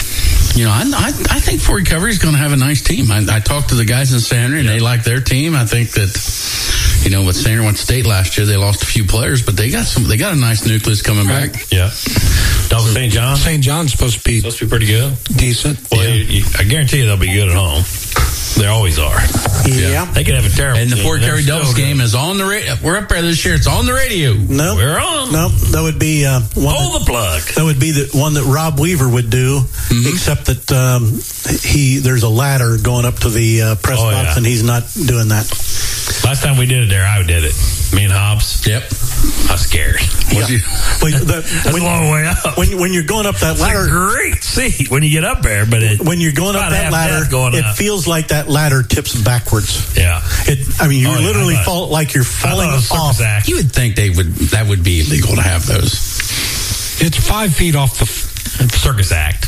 I think Fort Recovery is going to have a nice team. I talked to the guys in San Henry, and they like their team. I think that, with San Henry went to state last year, they lost a few players, but they got a nice nucleus coming back. Yeah. Dalton St. John? St. John's supposed to be pretty good. Decent. Well, I guarantee you they'll be good at home. They always are. Yeah. They could have a terrible And the team. Fort Recovery Doubles game is on the radio. We're up there this year. It's on the radio. No, we're on. No, that would be Pull the plug. That would be the one that Rob Weaver would do, except that there's a ladder going up to the press box, and he's not doing that. Last time we did it there, I did it. Me and Hobbs. Yep. I was scared. That's a long way up. When you're going up that ladder, it's a great seat when you get up there, but when you're going up that ladder, it feels like that ladder tips backwards. Yeah. You literally fall like you're falling off. You would think that would be illegal to have those. It's 5 feet off the circus act.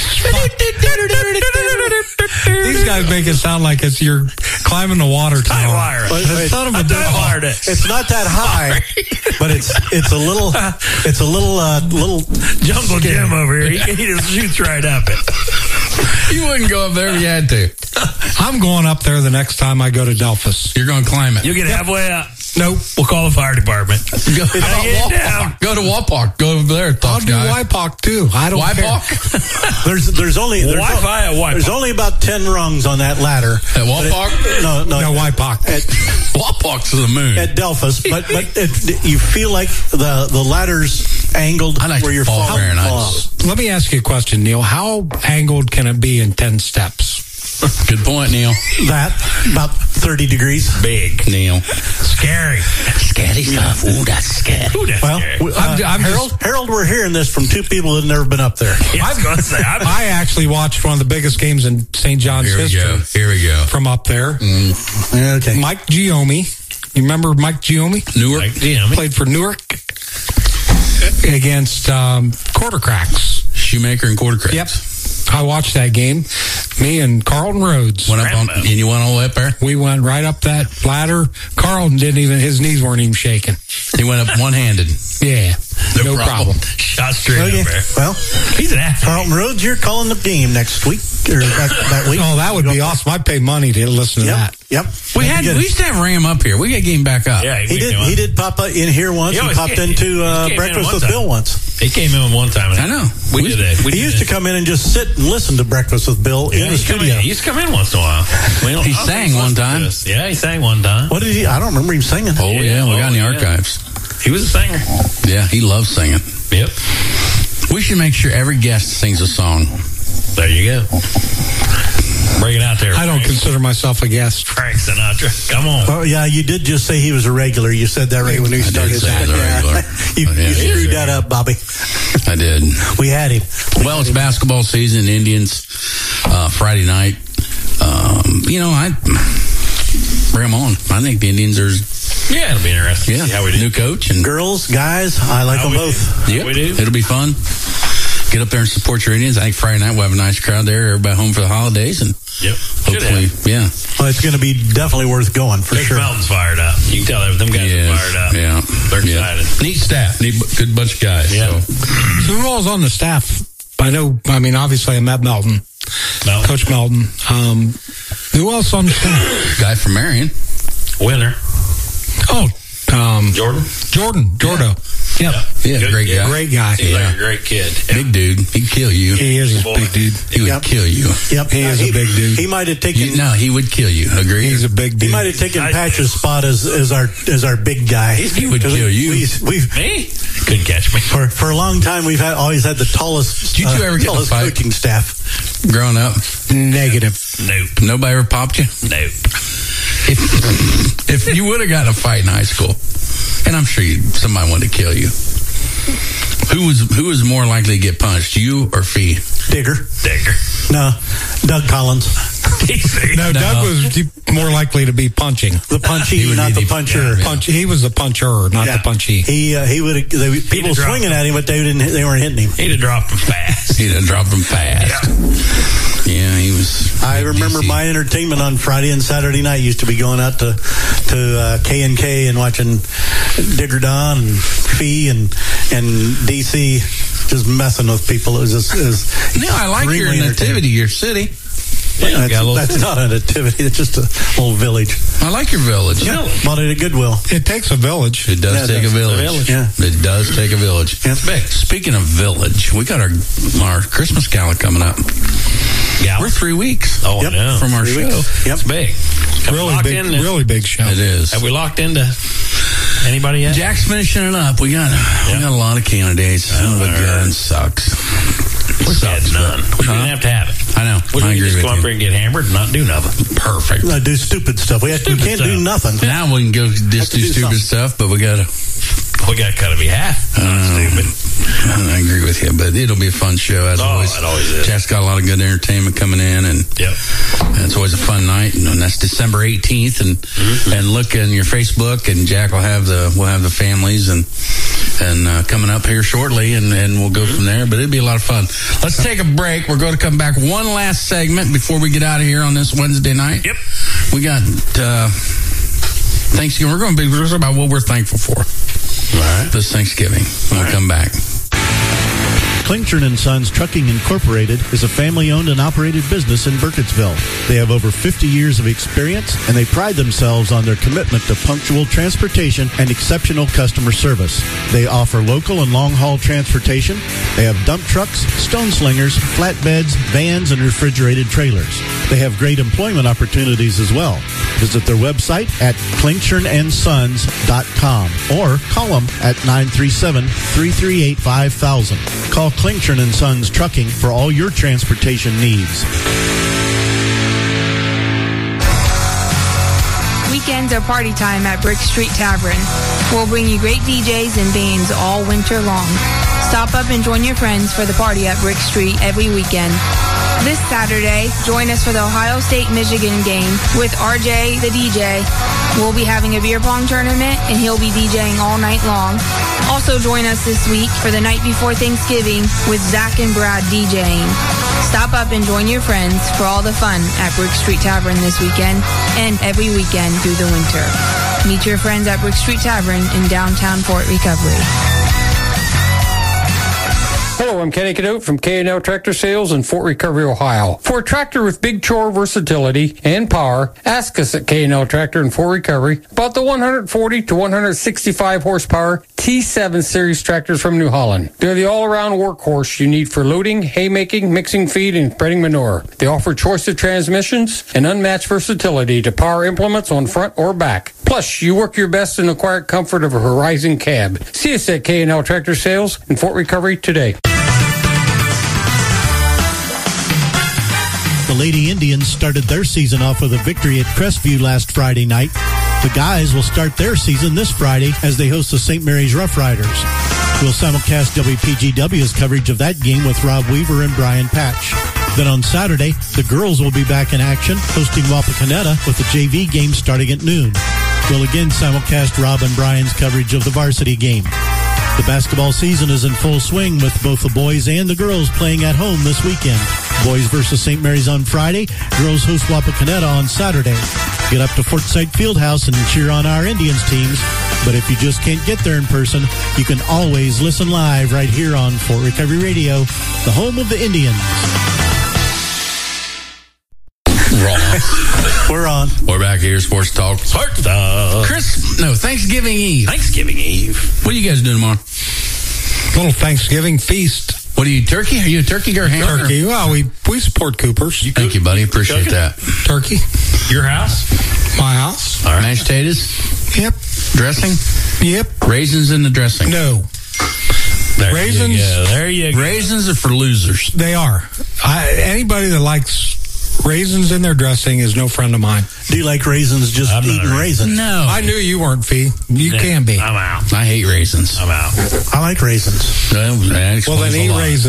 These guys make it sound like you're climbing the water tower. It's not that high, but it's a little Jungle Jim over here. He just shoots right up it. You wouldn't go up there if you had to. I'm going up there the next time I go to Delphus. You're going to climb it. You get halfway up. Nope. We'll call the fire department. Go to Wapak. Go over there. I'll do Wypock too. I don't care. There's only about 10 rungs on that ladder. At Wapak? No, Wypock. Wapak's to the moon. At Delphus, but you feel like the ladder's angled where you're falling. Very nice. Let me ask you a question, Neil. How angled can it be in 10 steps? Good point, Neil. That about 30 degrees. Big, Neil. Scary stuff. Ooh, that's scary. Harold, we're hearing this from two people that have never been up there. I actually watched one of the biggest games in St. John's history. Here we go. From up there. Okay. Mike Giomi. You remember Mike Giomi? Newark. Played for Newark against Quarter Cracks. Shoemaker and Quarter Cracks. Yep. I watched that game. Me and Carlton Rhodes. And you went all the way up there? We went right up that ladder. Carlton his knees weren't even shaking. He went up one-handed. Yeah. No problem. Shot straight up there. Well, he's an athlete. Carlton Rhodes, you're calling the game next week or that week. Oh, that would be awesome. I'd pay money to listen to that. Yep. We used to have Ram up here. We got game back up. Yeah, he did pop in here once. He popped into Breakfast with Bill once. He came in one time. I know. We did it. He used to come in and just sit and listen to Breakfast with Bill in the studio. He used to come in once in a while. He sang one time. Yeah, he sang one time. What did he? I don't remember him singing. Oh, yeah. We got in the archives. He was a singer. Yeah, he loves singing. Yep. We should make sure every guest sings a song. There you go. Bring it out there. I don't consider myself a guest. Frank Sinatra. Come on. Oh, yeah, you did just say he was a regular. You said that right when we started. You screwed that up, Bobby. I did. We had him. Well, it's basketball season. Indians, Friday night. I bring them on. I think the Indians are... Yeah, it'll be interesting. Yeah, see how we do. New coach and girls, guys. I like them both. Yeah, we do. It'll be fun. Get up there and support your Indians. I think Friday night we'll have a nice crowd there. Everybody home for the holidays, and hopefully, Well, it's going to be definitely worth going for sure. Mountain's fired up. You can tell them guys are fired up. Yeah, they're excited. Neat staff, good bunch of guys. Yeah. So who all's on the staff? Obviously I met Melton. Coach Melton. Who else on the staff? Guy from Marion. Winner. Oh, Jordan. Jordo. Yeah, great guy. Great guy. He's like a great kid. Big dude. He'd kill you. He is a big dude. He would kill you. Yep. He is a big dude. He might have taken. He would kill you. Agree? He's a big dude. He might have taken Patch's spot as our big guy. He would kill you. Me? Couldn't catch me. For a long time, we've always had the tallest. Did you ever get a fight? Coaching staff. Growing up? Negative. Nope. Nobody ever popped you? Nope. If you would have gotten a fight in high school, and I'm sure somebody wanted to kill you, who was more likely to get punched, you or Fee? Digger. Digger. No, Doug Collins. No, Doug was more likely to be punching. The punchy, not the puncher. He was the puncher, not the punchy. He would. People swinging at him, but they weren't hitting him. He'd have dropped him fast. Yeah, he was. I remember my entertainment on Friday and Saturday night used to be going out to K&K and watching Digger Don and Fee and DC just messing with people. It was just I like your nativity, your city. Yeah, that's not a nativity. It's just a little village. I like your village. Yeah. Bought it at Goodwill. It takes a village. It does take a village. Yeah. It does take a village. Yeah. Speaking of village, we got our Christmas gala coming up. Yeah, we're 3 weeks. Oh, no. From our show. Yep. It's big. Really big show. It is. Have we locked into anybody yet? Jack's finishing it up. We got a lot of candidates. But it sucks. We had none. We didn't have to have it. I know. We just go up there and get hammered and not do nothing. Perfect. Do stupid stuff. We can't do nothing. Now we can go just do stupid stuff, but we got to cut it in half. Stupid. I agree with you, but it'll be a fun show as always. It always is. Jack's got a lot of good entertainment coming in, and it's always a fun night. And that's December 18th, and look in your Facebook, and Jack will have the families and coming up here shortly, and we'll go from there. But it'll be a lot of fun. Let's take a break. We're going to come back one last segment before we get out of here on this Wednesday night. Yep. We got Thanksgiving. We're going to be talking about what we're thankful for. All right. This Thanksgiving. We'll come back. Klingshirn & Sons Trucking Incorporated is a family-owned and operated business in Burkittsville. They have over 50 years of experience, and they pride themselves on their commitment to punctual transportation and exceptional customer service. They offer local and long-haul transportation. They have dump trucks, stone slingers, flatbeds, vans, and refrigerated trailers. They have great employment opportunities as well. Visit their website at klingshirnandsons.com or call them at 937-338-5000. Call Klingshirn & Sons Trucking for all your transportation needs. Weekends are party time at Brick Street Tavern. We'll bring you great DJs and bands all winter long. Stop up and join your friends for the party at Brick Street every weekend. This Saturday, join us for the Ohio State-Michigan game with RJ, the DJ. We'll be having a beer pong tournament, and he'll be DJing all night long. Also join us this week for the night before Thanksgiving with Zach and Brad DJing. Stop up and join your friends for all the fun at Brick Street Tavern this weekend and every weekend through the winter. Meet your friends at Brick Street Tavern in downtown Fort Recovery. Hello, I'm Kenny Cadote from K&L Tractor Sales in Fort Recovery, Ohio. For a tractor with big chore versatility and power, ask us at K&L Tractor in Fort Recovery about the 140 to 165 horsepower T7 series tractors from New Holland. They're the all-around workhorse you need for loading, haymaking, mixing feed, and spreading manure. They offer choice of transmissions and unmatched versatility to power implements on front or back. Plus, you work your best in the quiet comfort of a Horizon cab. See us at K&L Tractor Sales in Fort Recovery today. The Lady Indians started their season off with a victory at Crestview last Friday night. The guys will start their season this Friday as they host the St. Mary's Rough Riders. We'll simulcast WPGW's coverage of that game with Rob Weaver and Brian Patch. Then on Saturday, the girls will be back in action, hosting Wapakoneta with the JV game starting at noon. We'll again simulcast Rob and Brian's coverage of the varsity game. The basketball season is in full swing with both the boys and the girls playing at home this weekend. Boys versus St. Mary's on Friday, girls host Wapakoneta on Saturday. Get up to Fortside Fieldhouse and cheer on our Indians teams. But if you just can't get there in person, you can always listen live right here on Fort Recovery Radio, the home of the Indians. We're on. We're back here, Sports Talk. Sports Talk. Thanksgiving Eve. Thanksgiving Eve. What are you guys doing tomorrow? Little Thanksgiving feast. What are you, turkey? Are you a turkey or ham? Turkey. Well, we support Coopers. Thank you, buddy. Appreciate that. Turkey. Your house? My house. All right. Mashed potatoes? Yep. Dressing? Yep. Raisins in the dressing? No. Raisins? There you go. Raisins are for losers. They are. Anybody that likes raisins in their dressing is no friend of mine. Do you like raisins just eating raisins? No. I knew you weren't, Fee. You can be. I'm out. I hate raisins. I'm out. I like raisins. Well, then eat raisins.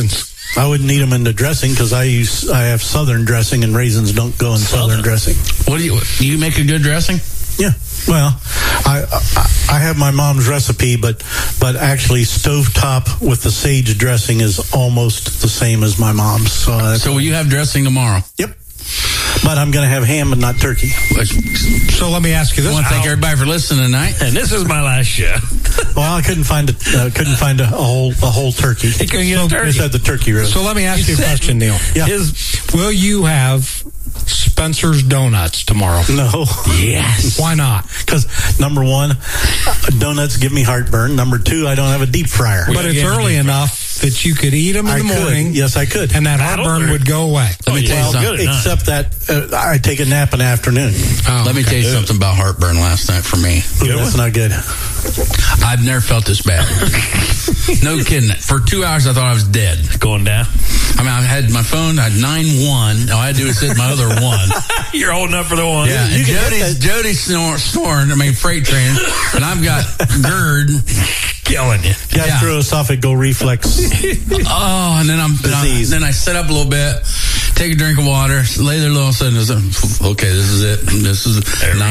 I wouldn't eat them in the dressing because I have Southern dressing and raisins don't go in Southern dressing. What do you make a good dressing? Yeah. Well, I have my mom's recipe, but actually stovetop with the sage dressing is almost the same as my mom's. So will you have dressing tomorrow? Yep. But I'm going to have ham and not turkey. So let me ask you this. I want to thank everybody for listening tonight. And this is my last show. Well, I couldn't find a whole turkey. You couldn't get a turkey. I said the turkey ribs. So let me ask you a question, Neil. Yeah. Will you have Spencer's Donuts tomorrow? No. Yes. Why not? Because number one, donuts give me heartburn. Number two, I don't have a deep fryer. But it's early enough that you could eat them in the morning. Yes, I could. And that heartburn would go away. Let me tell you something. Except that I take a nap in the afternoon. Let me tell you something about heartburn last night for me. That's not good. I've never felt this bad. No kidding. For 2 hours, I thought I was dead. Going down? I mean, I had my phone, I had 9-1. All I had to do was hit my other one. You're holding up for the one. Yeah, and Jody's snoring, freight train, and I've got GERD. Killing you. Gastroesophageal reflex. Oh, and then then I sit up a little bit, take a drink of water, lay there a little, sudden, okay, this is it. This is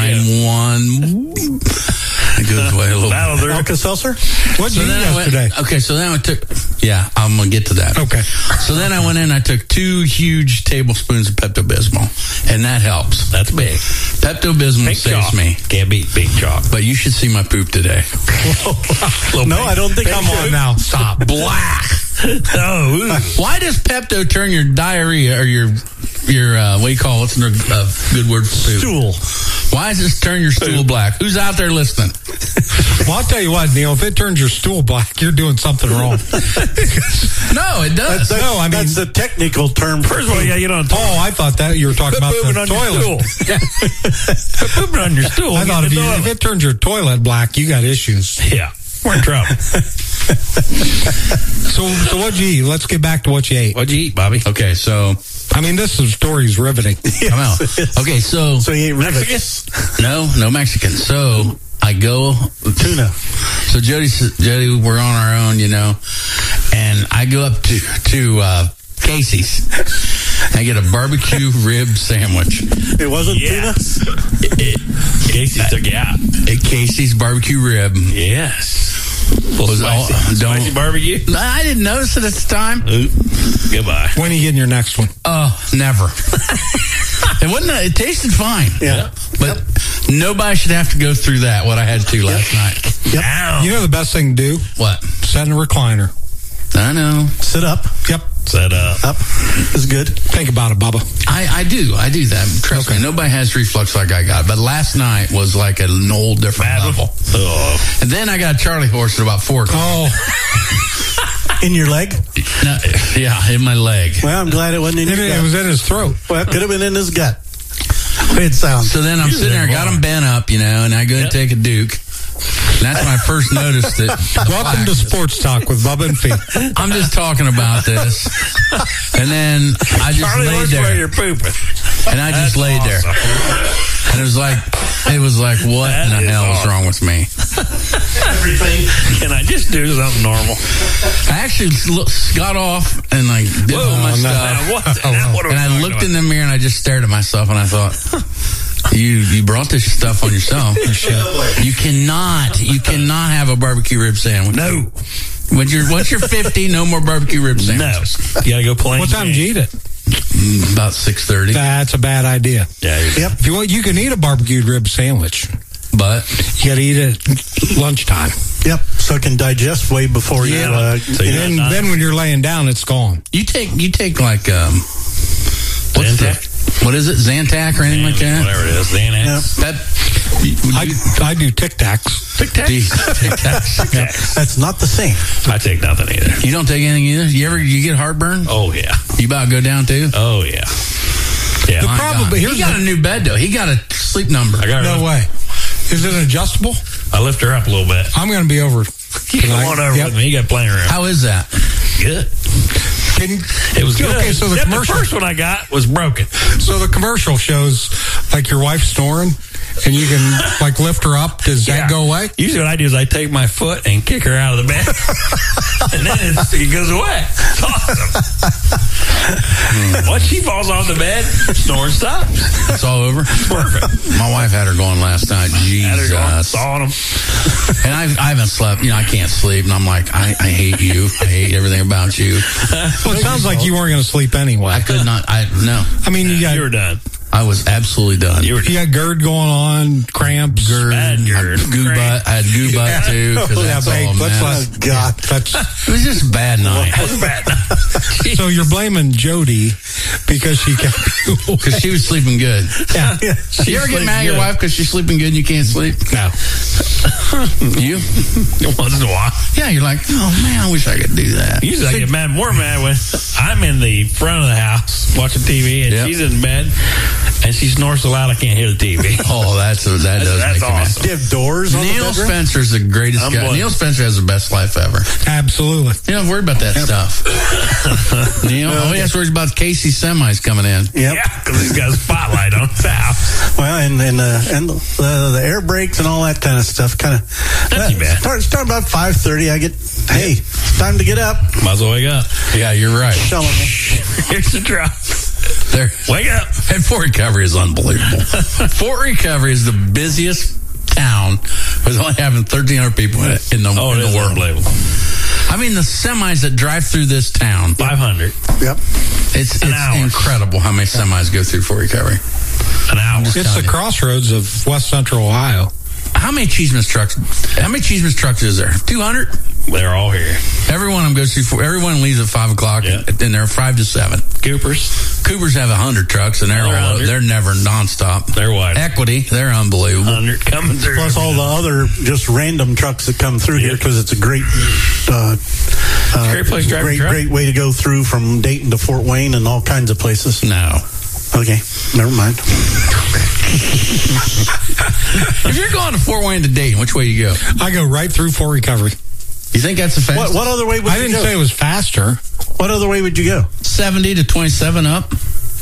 9-1. It goes away a little bit. Alka-Seltzer? What did you eat yesterday? So then I took, I'm going to get to that. Okay. So then I went in, I took 2 huge tablespoons of Pepto-Bismol, and that helps. That's big. Pepto-Bismol saves me. Can't beat big chalk. But you should see my poop today. No, I don't think Come on now. Stop. Black. Oh, why does Pepto turn your diarrhea or your what do you call what's a good word for poop? Stool. Why does this turn your stool black? Who's out there listening? Well, I'll tell you what, Neil, if it turns your stool black, you're doing something wrong. No, it does. That's the technical term. First of all, you don't. Oh, I thought that you were talking about the toilet. Pooping on your stool. I thought if it turns your toilet black, you got issues. Yeah, we're in trouble. So what'd you eat? Let's get back to what you ate. What'd you eat, Bobby? Okay, so I mean, this story's riveting. come out. Okay, so you ate rivets? No Mexican. So I go tuna. So Jody, we're on our own, and I go up to Casey's. I get a barbecue rib sandwich. It wasn't tuna? Casey took you out. Casey's barbecue rib. Yes. Spicy barbecue? I didn't notice it at the time. Goodbye. When are you getting your next one? Never. It tasted fine. Yeah. But nobody should have to go through that, what I had to last night. Yep. Ow. You know the best thing to do? What? Sit in a recliner. I know. Sit up. Yep. Set up. Is good. Think about it, Bubba. I do that. Trust me, nobody has reflux like I got. But last night was like an old different level. Oh. And then I got a Charlie horse at about 4 o'clock. Oh. In your leg? No, yeah, in my leg. Well, I'm glad it wasn't in your gut. It was in his throat. Well, it could have been in his gut. It sounds. So then I'm sitting there, got him bent up, and I go and take a Duke. And that's when I first noticed it. Welcome to Sports Talk with Bubba and Fee. I'm just talking about this. And then I just laid there. You're pooping. And I just laid there. And it was like, what in the hell is wrong with me? Everything. Can I just do something normal? I actually got off and did all my stuff. And I looked in the mirror and I just stared at myself and I thought, you brought this stuff on yourself. You cannot have a barbecue rib sandwich. No. Once you're 50, no more barbecue rib sandwiches. No. You gotta go plain. What time did you eat it? About 6:30. That's a bad idea. Yeah. Yep. If you want, you can eat a barbecued rib sandwich, but you gotta eat it at lunchtime. Yep. So it can digest way before you. Then when you're laying down, it's gone. You take like what is it? Zantac or anything like that? Whatever it is, Xanax. I do Tic Tacs. Tic Tacs. That's not the same. I take nothing either. You don't take anything either? You get heartburn? Oh yeah. You about to go down too? Oh yeah. Yeah. The problem, he got a new bed though. He got a sleep number. No way. Is it adjustable? I lift her up a little bit. I'm going to be over. Come on over with me. You got playing around. How is that? Good. It was good. So the first one I got was broken. So the commercial shows like your wife snoring, and you can like lift her up. Does that go away? Usually what I do is I take my foot and kick her out of the bed. And then it goes away. It's awesome. Once she falls off the bed, snoring stops. It's all over. Perfect. My wife had her going last night. Jesus. Sawing them. And I haven't slept. I can't sleep. And I'm like, I hate you. I hate everything about you. Well, it sounds like you weren't going to sleep anyway. I could not. No. I mean, you were done. I was absolutely done. You got GERD going on, cramps. Bad GERD. I had goo butt too. God. It was just a bad night. It was a bad night. So you're blaming Jody because she kept you awake. Because she was sleeping good. Yeah. You ever get mad at your wife because she's sleeping good and you can't sleep? No. You? Once in a while. Yeah, you're like, oh man, I wish I could do that. Usually I get more mad when I'm in the front of the house watching TV and she's in bed and she snores so loud I can't hear the TV. Oh, that's awesome. Do you have doors on Neil the bedroom? Spencer's the greatest guy. Neil Spencer has the best life ever. Absolutely. You don't worry about that stuff. Neil, all he has to worry about Casey semis coming in. Yep. Yeah, because he's got a spotlight on his house. Well, and the air brakes and all that kind of stuff kind of start about 5:30. I get, hey, it's time to get up. Might as well wake up. Yeah, you're right. Here's the drop. Wake up. And Fort Recovery is unbelievable. Fort Recovery is the busiest town with only having 1,300 people in the world. Unbelievable. I mean, the semis that drive through this town. 500. Yep. It's incredible how many semis go through Fort Recovery. An hour. It's the crossroads of West Central Ohio. How many Cheeseman's trucks is there? 200? They're all here. Every one of them goes through. Everyone leaves at 5 o'clock, and they're 5 to 7. Coopers have 100 trucks, and they're never nonstop. They're wide. Equity, they're unbelievable. 100 coming through. Plus all the other just random trucks that come through here because it's a great, great place to drive a truck. Great way to go through from Dayton to Fort Wayne and all kinds of places. No. Okay, never mind. If you're going to Fort Wayne to Dayton, which way you go? I go right through Fort Recovery. You think that's the fastest? What other way would you go? I didn't say it was faster. What other way would you go? 70 to 27 up.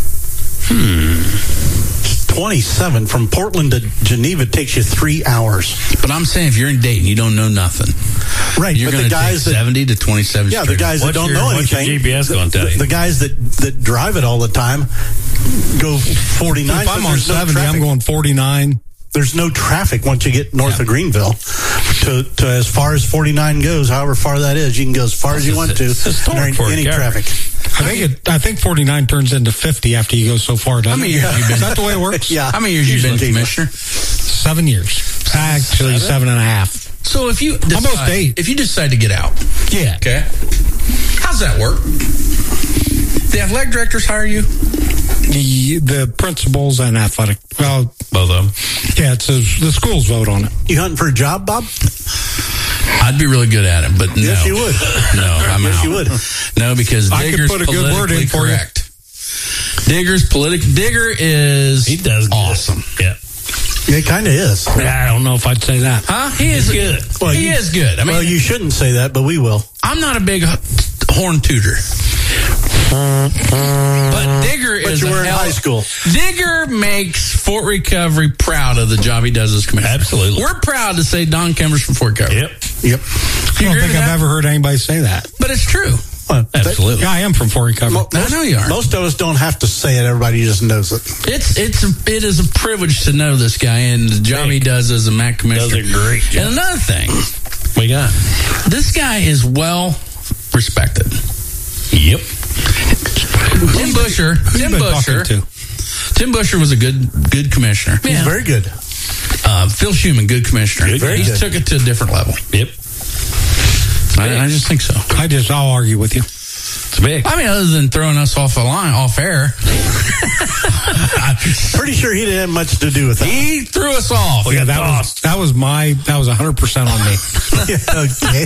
27 from Portland to Geneva takes you 3 hours. But I'm saying if you're in Dayton, you don't know nothing. Right, You're going to take 70 to 27. Yeah, the guys that don't know anything. What's your GPS going to tell you? The guys that drive it all the time go 49. If I'm on 70, I'm going 49. There's no traffic once you get north of Greenville. To as far as 49 goes, however far that is, you can go as far as you want to. There ain't any traffic. I think 49 turns into 50 after you go so far. How many years have you been? Is that the way it works? Yeah. How many years have you been commissioner? 7 years. Actually, 7.5. So if you almost 8. If you decide to get out, okay. How's that work? The athletic directors hire you? The principals and athletic. Well, both of them. Yeah, the schools vote on it. You hunting for a job, Bob? I'd be really good at it, but no. Yes, you would. No, I'm out. Yes, you would. No, because Digger's I could put a good word in for correct. Digger is he does awesome. Yeah. It kind of is. I don't know if I'd say that. Huh? He is good. Well, he is good. I mean, well, you shouldn't say that, but we will. I'm not a big horn tooter. But Digger is you were in high school. Digger makes Fort Recovery proud of the job he does as commissioner. Absolutely. We're proud to say Don Kemmers from Fort Recovery. Yep. Yep. I don't think I've ever heard anybody say that. But it's true. Well, absolutely. Yeah, I am from Fort Recovery. I know you are. Most of us don't have to say it. Everybody just knows it. It is a privilege to know this guy and the job he does as a MAC commissioner. Does a great job. And another thing, this guy is well respected. Yep. Tim Busher was a good commissioner. He's very good. Phil Schumann, good commissioner. He took it to a different level. Yep. I just think so. I'll argue with you. It's big. I mean, other than throwing us off air. Pretty sure he didn't have much to do with that. He threw us off. Well, yeah, that was 100% on me. Okay.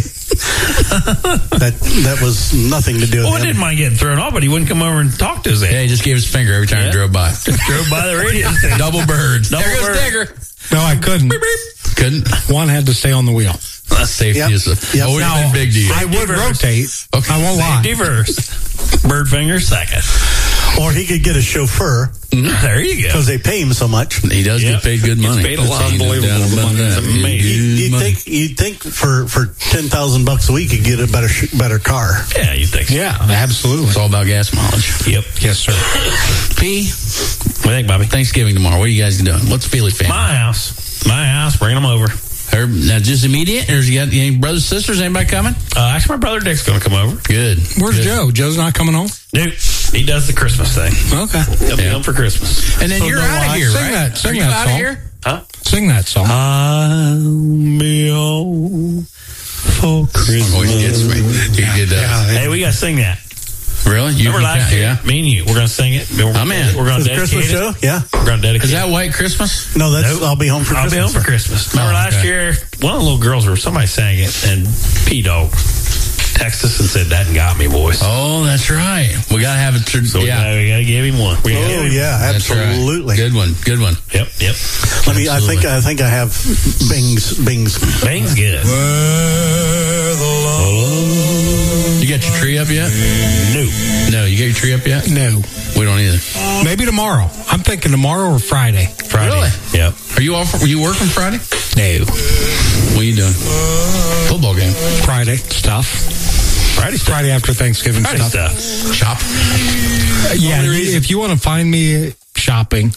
That was nothing to do with him. I didn't mind getting thrown off, but he wouldn't come over and talk to us. Yeah, he just gave his finger every time he drove by. Drove by the radio station. Double bird. There goes Digger. No, I couldn't. Beep, beep. Couldn't. One had to stay on the wheel. Safety is always been big to you. I would rotate. Okay. I won't lie. Safety first. Bird finger second. Or he could get a chauffeur. There you go. Because they pay him so much. He does get paid good money. He's paid a lot. Unbelievable. The money. It's amazing. You'd think for $10,000 a week you'd get a better car. Yeah, you think so. Yeah, absolutely. It's all about gas mileage. Yep. Yes, sir. P, What do you think, Bobby? Thanksgiving tomorrow. What are you guys doing? What's Feely family? My house. Bringing them over. Now, just immediate, or you got any brothers, sisters, anybody coming? Actually, my brother Dick's going to come over. Good. Where's Joe? Joe's not coming home? Dude, he does the Christmas thing. Okay. He'll be home for Christmas. And then So you're no, out of here, sing right? that- sing Are you that out of song. here? Huh? Sing that song. I'll be home for Christmas. Oh, he gets me. He did that. Hey, we got to sing that. Really? You Remember last year? Yeah. Me and you. We're going to sing it. I'm in. We're going to The dedicate Christmas it. show? Yeah. We're going to dedicate Is that White Christmas? No, that's Nope. I'll be home for I'll Christmas. be home for Christmas. Remember last okay. year, one of the little girls, or somebody sang it, and P-Dog texted us and said, that got me, boys. Oh, that's right. We got to have it. So we got to give him one. We gotta give Oh, him yeah, That's right. absolutely. Good one. Good one. one. Yep. I think I have Bing's. Bang's good. You got your tree up yet? No, you got your tree up yet? No. We don't either. Maybe tomorrow. I'm thinking tomorrow or Friday. Friday. Really? Yep. Are you off? Were you working Friday? No. What are you doing? Football game. Friday stuff. Friday after Thanksgiving Friday stuff. Shop. Yeah, if you want to find me shopping,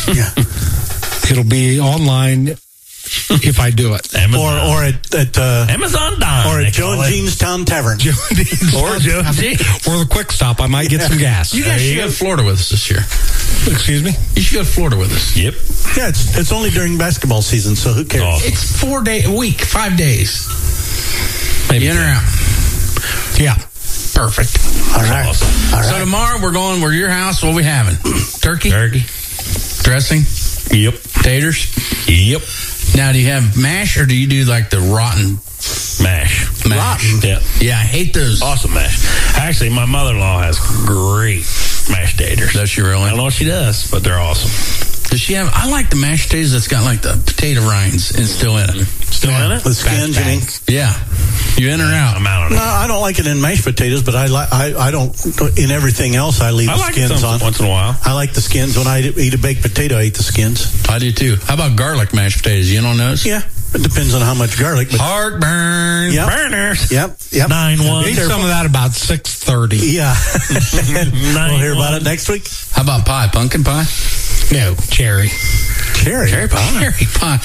it'll be online if I do it. Amazon. Or at Amazon Dime. or they at Joe call and it. Jean's Town Tavern. Or Joe and Jean. Or the Quick Stop. I might get some gas. You guys should go to Florida with us this year. Excuse me? You should go to Florida with us. Yep. Yeah, it's only during basketball season, so who cares? Awesome. It's 4 day a week, 5 days. Maybe in or out? Yeah. Perfect. All right. Awesome. All right. So tomorrow we're your house. What are we having? Turkey? Dressing? Yep. Taters? Yep. Now, do you have mash or do you do like the rotten Mash. mash? Yeah. Yeah, I hate those. Awesome mash. Actually, my mother-in-law has great mashed taters. Does she really? I don't know what she does, but they're awesome. Does she have? I like the mashed potatoes that's got like the potato rinds and still in it. Still in it? The skins, you mean? Yeah. You in or out? I'm out on it. No, I don't like it in mashed potatoes, but I don't in everything else. I leave I the like skins it on. once in a while. I like the skins. When I eat a baked potato, I eat the skins. I do too. How about garlic mashed potatoes? You don't know those? Yeah, it depends on how much garlic. But Heartburn. Yep. Burners. Yep. 9-1. Eat some of that about 6:30. Yeah. We'll hear about it next week. How about pie? Pumpkin pie? No, cherry. Cherry pie. Cherry pie.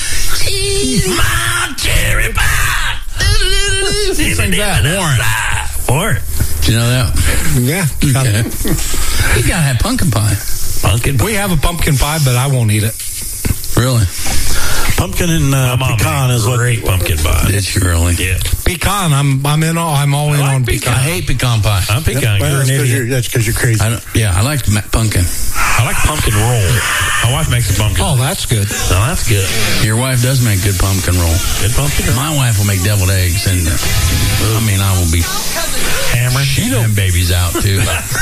My cherry pie. Sing that, Warren. Do you know that? Yeah. Okay. You gotta have pumpkin pie. Pumpkin. We have a pumpkin pie, but I won't eat it. Really? Pumpkin and My mom pecan made is what. great pumpkin pie. Did you really? Yeah. Pecan, I'm all in like on pecan. I pecan. hate pecan pie. I'm pecan. Well, You're an that's idiot. because you're crazy. I like pumpkin. I like pumpkin roll. My wife makes a pumpkin. Oh, that's good. No, that's good. Your wife does make good pumpkin roll. Good pumpkin roll. My wife will make deviled eggs, and I will be Hammering. them babies out too.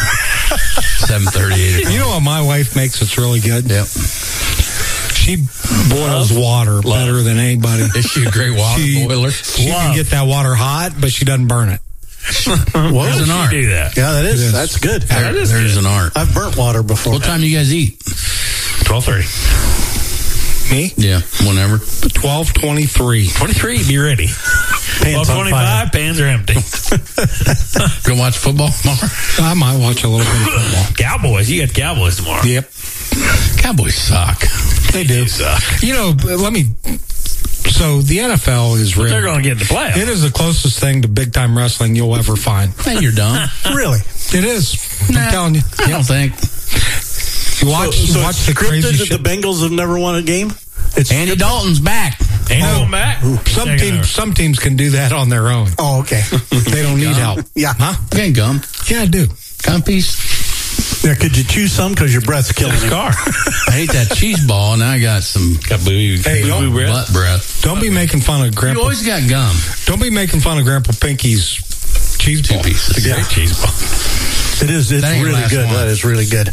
7:30, 8 You know what my wife makes that's really good? Yep. She boils water better than anybody. Is she a great water boiler? She can get that water hot, but she doesn't burn it. There's an art. Do that. Yeah, that It is. is. That's good. There's an art. I've burnt water before. What time do you guys eat? 12:30. Me? Yeah, whenever. 12:23. 23. Be ready. Pants on 12:25. Pans are empty. Go watch football tomorrow. I might watch a little bit of football. Cowboys. You got Cowboys tomorrow. Yep. Cowboys suck. They do. You know, so the NFL is real. They're going to get in the playoffs. It is the closest thing to big time wrestling you'll ever find. Man, you're dumb. Really? It is. I'm telling you. I don't think. You watch So watch it's the scripted crazy that shit. the Bengals have never won a game? It's Andy Dalton's back. Ain't going back. Some teams can do that on their own. Oh, okay. They don't need help. Yeah. Huh? You ain't gum. Yeah, I do. Gumpies. Yeah, could you chew some because your breath's killing you? Car. I hate that cheese ball. Now I got some Got boo don't- breath. butt breath. Don't be making fun of You Grandpa. always got gum. Don't be making fun of Grandpa Pinky's cheese ball. pieces. Great cheese ball. It is. It's That ain't really last good. long. That is really good.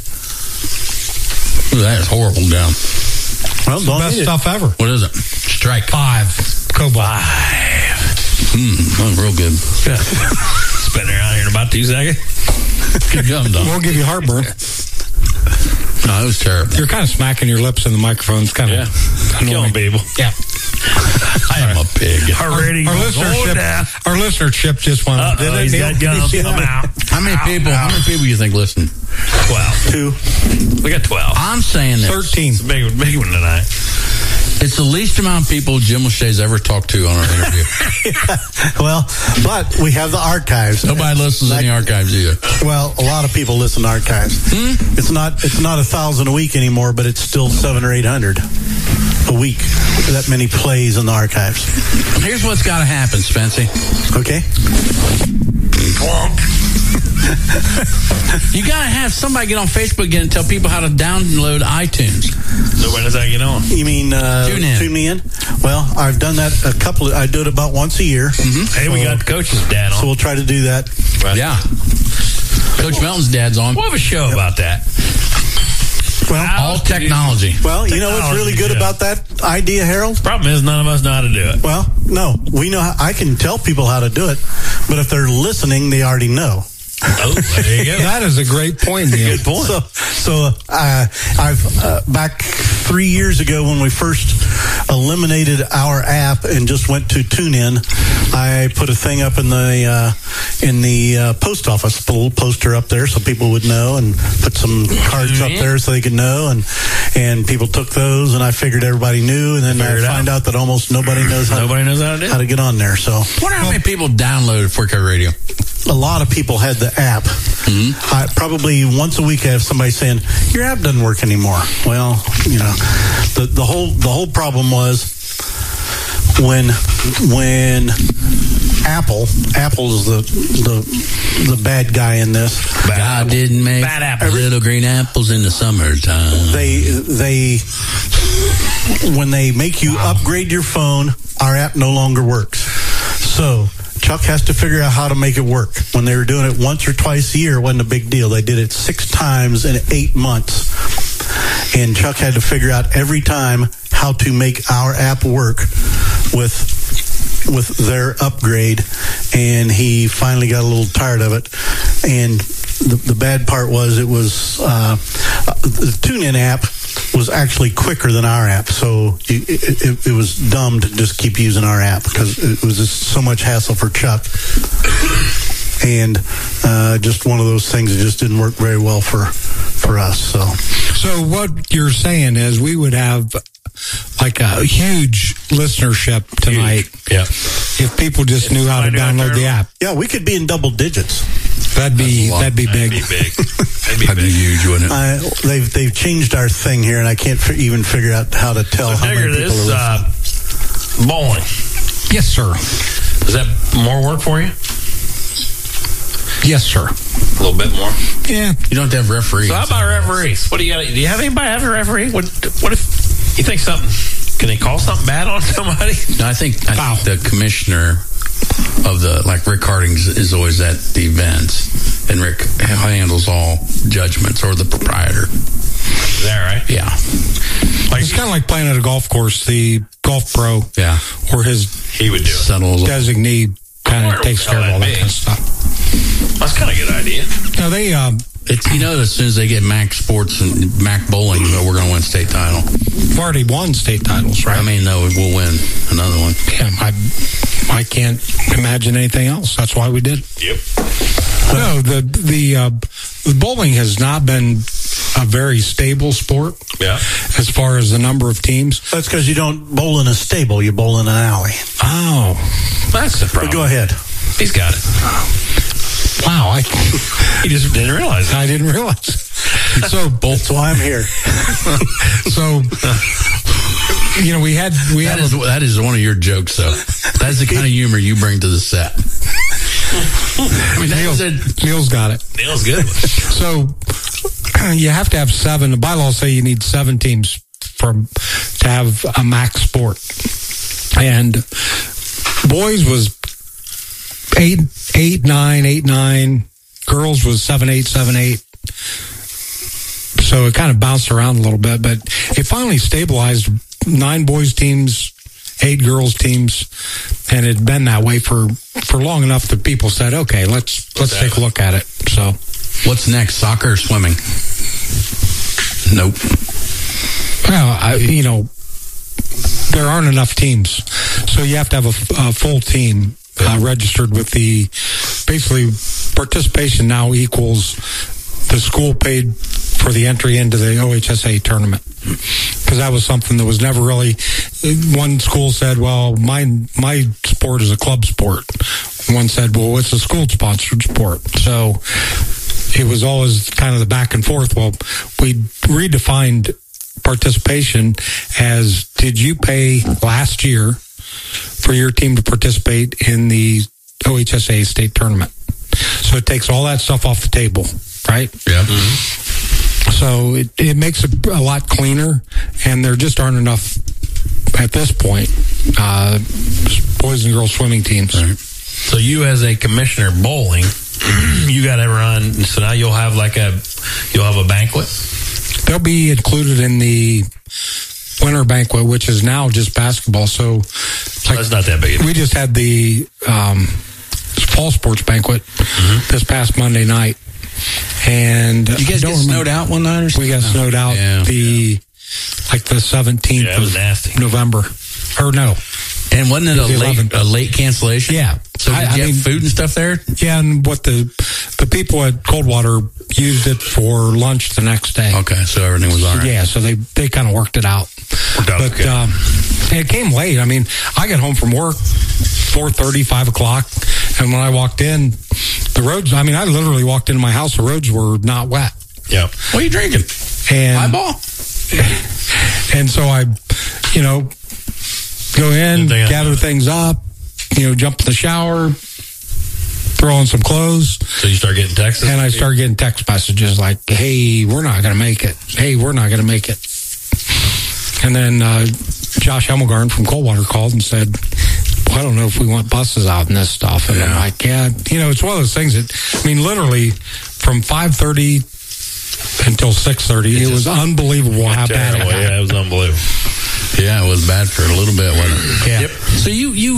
Ooh, that is horrible gum. Well, don't Best eat it. stuff ever. What is it? Strike. 5. Cobalt. Real good. Spitting around here in about 2 seconds. Good gum, though. Won't give you heartburn. No, it was terrible. You're kind of smacking your lips in the microphone. It's kind of killing people. Yeah. I am a pig. Our listenership just went up. He's got guns. I'm out. How many people do you think listen? 12. 2. We got 12. I'm saying this. 13. It's a big one tonight. It's the least amount of people Jim O'Shea's ever talked to on our interview. Well, but we have the archives. Nobody listens to any archives either. Well, a lot of people listen to archives. It's not 1,000 a week anymore, but it's still 700 or 800 a week. That many plays in the archives. Here's what's got to happen, Spency. Okay. You got to have somebody get on Facebook again and tell people how to download iTunes. Nobody knows how to get on. You mean tune in? Well, I've done that I do it about once a year. Mm-hmm. Hey, we got Coach's dad on. So we'll try to do that. Right. Yeah. Coach Melton's dad's on. We'll have a show about that. Well, all technology. Well, you know what's really good about that idea, Harold? Problem is, none of us know how to do it. Well, no, we know. I can tell people how to do it, but if they're listening, they already know. Oh, there you go. That is a great point, Neil. Good point. So I've back 3 years ago when we first eliminated our app and just went to TuneIn, I put a thing up in the post office, put a little poster up there so people would know, and put some cards up there so they could know, and people took those, and I figured everybody knew, and then I find out that almost nobody knows how to get on there. So I wonder how many people downloaded Fort Recovery Radio. A lot of people had the app. Mm-hmm. Probably once a week I have somebody saying, your app doesn't work anymore. Well, you know, the whole problem was when Apple's the bad guy in this. God didn't make little green apples in the summertime. They when they make you upgrade your phone, our app no longer works. So Chuck has to figure out how to make it work. When they were doing it once or twice a year, it wasn't a big deal. They did it 6 times in 8 months. And Chuck had to figure out every time how to make our app work with their upgrade. And he finally got a little tired of it. And the bad part was the TuneIn app was actually quicker than our app, so it was dumb to just keep using our app because it was just so much hassle for Chuck, and just one of those things that just didn't work very well for us. So what you're saying is we would have like a huge listenership tonight. Yeah. If people just knew how to download the app. Yeah, we could be in double digits. That'd be big. That'd be huge, wouldn't it? They've changed our thing here, and I can't even figure out how to tell how many people are listening. Bowling. Yes, sir. Is that more work for you? Yes, sir. A little bit more. Yeah. You don't have to have referees. So how about referees? What do you got? Do you have anybody have a referee? What if you think something? Can they call something bad on somebody? No, I think the commissioner of Rick Hardings is always at the events, and Rick handles all judgments, or the proprietor. Is that right? Yeah. It's kind of like playing at a golf course. The golf pro, or he would do it. Designee kind of takes care of all that kind of stuff. That's kind of a good idea. No, they as soon as they get Mac Sports and Mac Bowling, we're going to win state title. We've already won state titles, right? I mean, no, we'll win another one. Yeah, I can't imagine anything else. That's why we did. Yep. No, the bowling has not been a very stable sport. Yeah. As far as the number of teams. That's because you don't bowl in a stable, you bowl in an alley. Oh. That's the problem. But go ahead. He's got it. Wow. He just didn't realize it. I didn't realize. So that's why I'm here. So we had that is one of your jokes, though. That's the kind of humor you bring to the set. I mean, Neil's got it. Neil's good. So you have to have 7. The bylaws say you need 7 teams to have a max sport, and boys was 8-9. Girls was 7-8, 7-8. So it kind of bounced around a little bit, but it finally stabilized. 9 boys teams, 8 girls teams, and it had been that way for long enough that people said, okay, let's take a look at it. So what's next, soccer or swimming? Nope. Well, there aren't enough teams, so you have to have a full team registered with the. Basically, participation now equals the school paid for the entry into the OHSA tournament, because that was something that was never really. One school said, "Well, my sport is a club sport." One said, "Well, it's a school-sponsored sport." So it was always kind of the back and forth. Well, we redefined participation as, did you pay last year for your team to participate in the OHSA state tournament? So it takes all that stuff off the table, right? Yeah. So it makes it a lot cleaner, and there just aren't enough at this point boys and girls swimming teams. Right. So you, as a commissioner bowling, you got to run. So now you'll have a banquet. They'll be included in the winter banquet, which is now just basketball. So that's not that big. We just had the fall sports banquet this past Monday night, and you guys get snowed out one night or something? We got snowed out the 17th of November, or no. And wasn't it a late cancellation? Yeah. So did you have food and stuff there? Yeah, and what the people at Coldwater used it for lunch the next day. Okay, so everything was all right. Yeah, so they kind of worked it out. But it came late. I mean, I got home from work 4:30, 5 o'clock, and when I walked in, the roads, I literally walked into my house, the roads were not wet. Yeah. What are you drinking? Highball? And so I, go in, gather things up, jump in the shower, throw on some clothes. So you start getting texts? And I start getting text messages like, "Hey, we're not going to make it. Hey, we're not going to make it." And then Josh Hemmelgarn from Coldwater called and said, "Well, I don't know if we want buses out and this stuff." And I'm like, yeah, it's one of those things that, terribly from 5:30 until 6:30, it was unbelievable how bad it got. Yeah, it was unbelievable. Yeah, it was bad for a little bit, wasn't it? Yeah. Yep. So you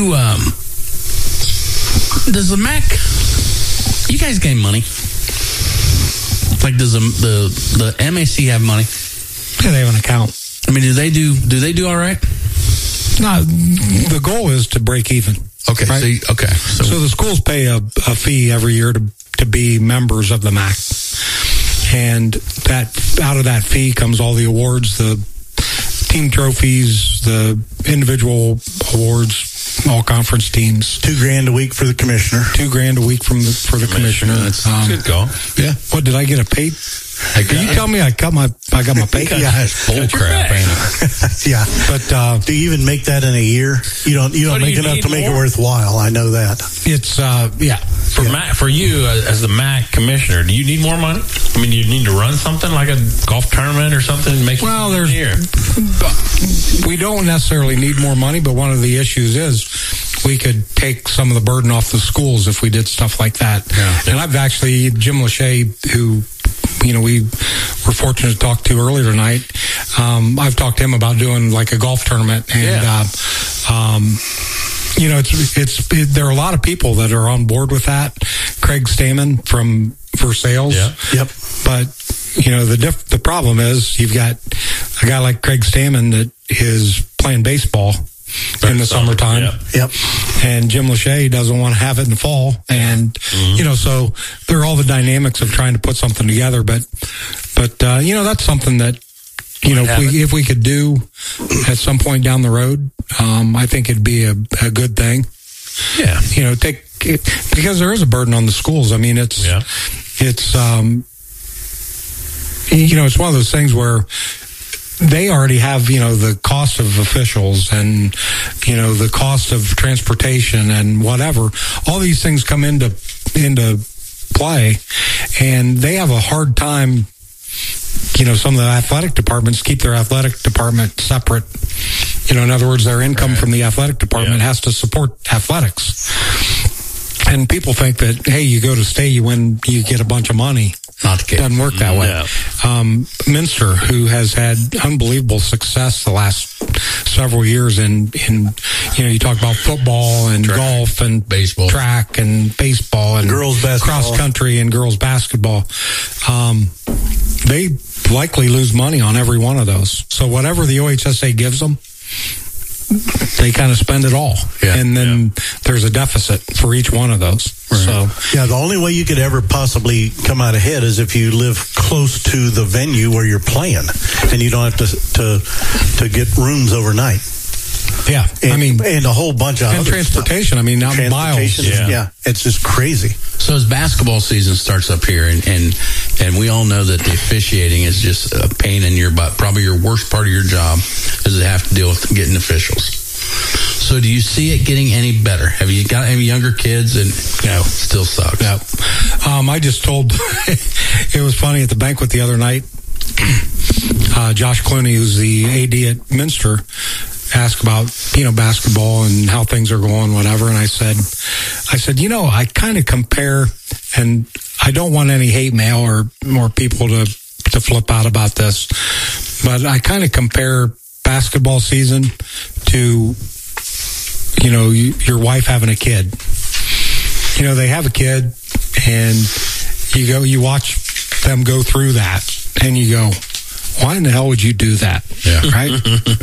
does the MAC, you guys gain money? Like, does the MAC have money? Yeah, they have an account. I mean, do they do all right? No, the goal is to break even. Okay. Right? So the schools pay a fee every year to be members of the MAC. And that out of that fee comes all the awards, the team trophies, the individual awards, all conference teams. $2,000 a week for the commissioner. $2,000 a week for the commissioner. That's good call. Yeah. What, did I get a pay? Can you tell me I got my pay? Yeah, that's bull crap, ain't it? Yeah, but do you even make that in a year? You don't make enough to make it worthwhile. I know that. It's for you as the MAC commissioner, do you need more money? I mean, do you need to run something like a golf tournament or something? We don't necessarily need more money, but one of the issues is we could take some of the burden off the schools if we did stuff like that. Yeah. And I've actually, Jim Lachey, who we were fortunate to talk to earlier tonight. I've talked to him about doing like a golf tournament, and there are a lot of people that are on board with that. Craig Stamen from Versailles. Yeah. Yep. But the problem is you've got a guy like Craig Stamen that is playing baseball in the summertime. Yep. And Jim Lachey doesn't want to have it in the fall. And, so there are all the dynamics of trying to put something together. But that's something that, if we could do at some point down the road, I think it'd be a good thing. Yeah. Because there is a burden on the schools. I mean, it's one of those things where they already have, the cost of officials and, the cost of transportation and whatever. All these things come into play, and they have a hard time. Some of the athletic departments keep their athletic department separate. In other words, their income from the athletic department has to support athletics. And people think that, hey, you go to state, you win, you get a bunch of money. Not the case. Doesn't work that way. No. Minster, who has had unbelievable success the last several years in you talk about football and golf and baseball, track and baseball and girls basketball, cross country and girls basketball. likely lose money on every one of those. So whatever the OHSA gives them, they kind of spend it all. Yeah. And then there's a deficit for each one of those. So yeah, the only way you could ever possibly come out ahead is if you live close to the venue where you're playing, and you don't have to get rooms overnight. Yeah, and a whole bunch of and other transportation. Stuff. Now miles. Yeah, it's just crazy. So as basketball season starts up here, and we all know that the officiating is just a pain in your butt. Probably your worst part of your job is to have to deal with getting officials. So do you see it getting any better? Have you got any younger kids? And no, still sucks. No. I just told, it was funny at the banquet the other night, Josh Clooney, who's the AD at Minster, asked about, basketball and how things are going, whatever. And I said, I kind of compare, and I don't want any hate mail or more people to flip out about this, but I kind of compare basketball season to, your wife having a kid. They have a kid, and you watch them go through that, and you go, why in the hell would you do that? Yeah. Right?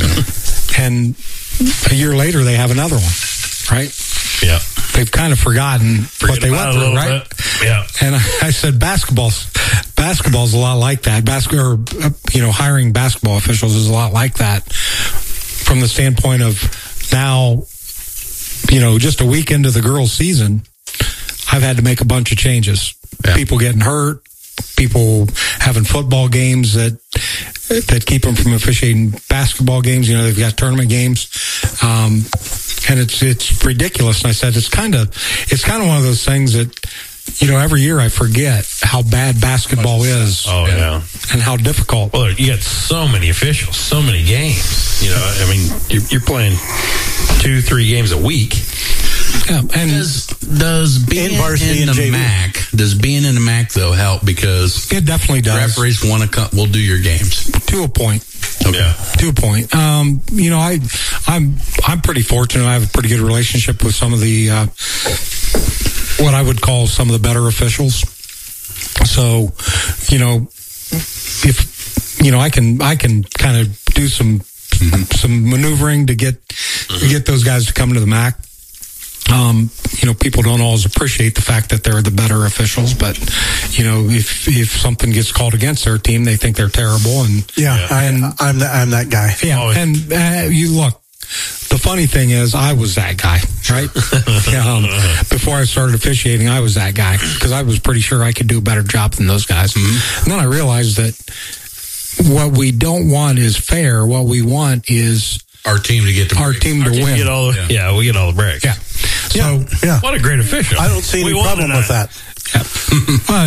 And a year later, they have another one, right? Yeah. They've kind of forgotten what they went through, right? Bit. Yeah. And I said, basketball's a lot like that. Hiring basketball officials is a lot like that from the standpoint of now, just a week into the girls' season, I've had to make a bunch of changes. Yeah. People getting hurt, people having football games that keep them from officiating basketball games. They've got tournament games. And it's ridiculous. And I said, it's kind of one of those things that, every year I forget how bad basketball is. Oh, yeah. And how difficult. Well, you got so many officials, so many games. You're playing 2-3 games a week. Yeah, and does being in the MAC, though help, because it definitely does. Referees will do your games to a point. Okay. Yeah. To a point. I'm pretty fortunate. I have a pretty good relationship with some of the what I would call some of the better officials. So, if I can kind of do some maneuvering to get those guys to come to the MAC. People don't always appreciate the fact that they're the better officials, but if something gets called against their team, they think they're terrible. And I'm that guy. Yeah, always. And you look. The funny thing is, I was that guy, right? Before I started officiating, I was that guy because I was pretty sure I could do a better job than those guys. Mm-hmm. And then I realized that what we don't want is fair. What we want is our team to get our team to win. We get all the breaks. Yeah. So what a great official. I don't see any problem with that. Yeah. Well,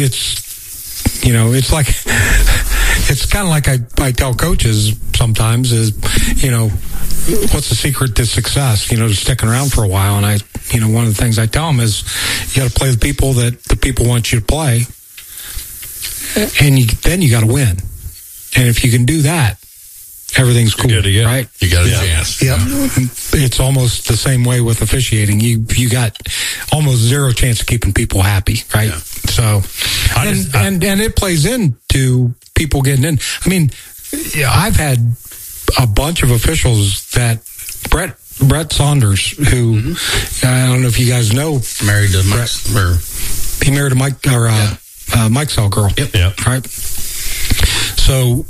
it's like it's kind of like I tell coaches sometimes is what's the secret to success? To sticking around for a while. And one of the things I tell them is you got to play the people that the people want you to play, and then you got to win. And if you can do that, everything's cool, right? You got a chance. Yeah. It's almost the same way with officiating. You got almost zero chance of keeping people happy, right? Yeah. So, and it plays into people getting in. I mean, I've had a bunch of officials that Brett Saunders, who I don't know if you guys know, married to Mike, he married a Mike Cell girl. Yep. Right. So,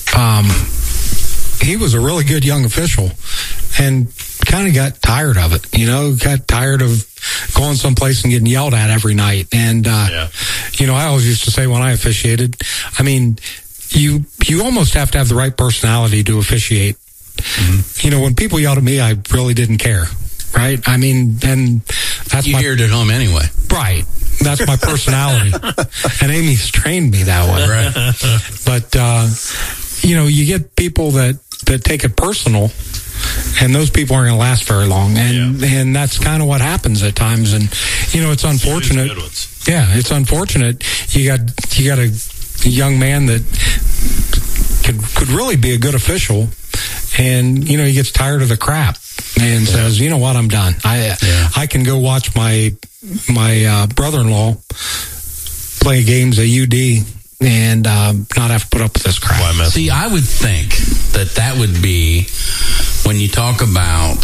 he was a really good young official and kind of got tired of it, got tired of going someplace and getting yelled at every night. And, I always used to say when I officiated, I mean, you almost have to have the right personality to officiate. Mm-hmm. When people yelled at me, I really didn't care. Right. I mean, and that's you hear it at home anyway. Right. That's my personality. And Amy's trained me that way. Right. But, you get people that take it personal, and those people aren't going to last very long. And that's kind of what happens at times. And, it's unfortunate. Yeah, it's unfortunate. You got a young man that could really be a good official, and, he gets tired of the crap and says, you know what, I'm done. I can go watch my brother-in-law play games at UD and not have to put up with this crap. See, I would think that would be when you talk about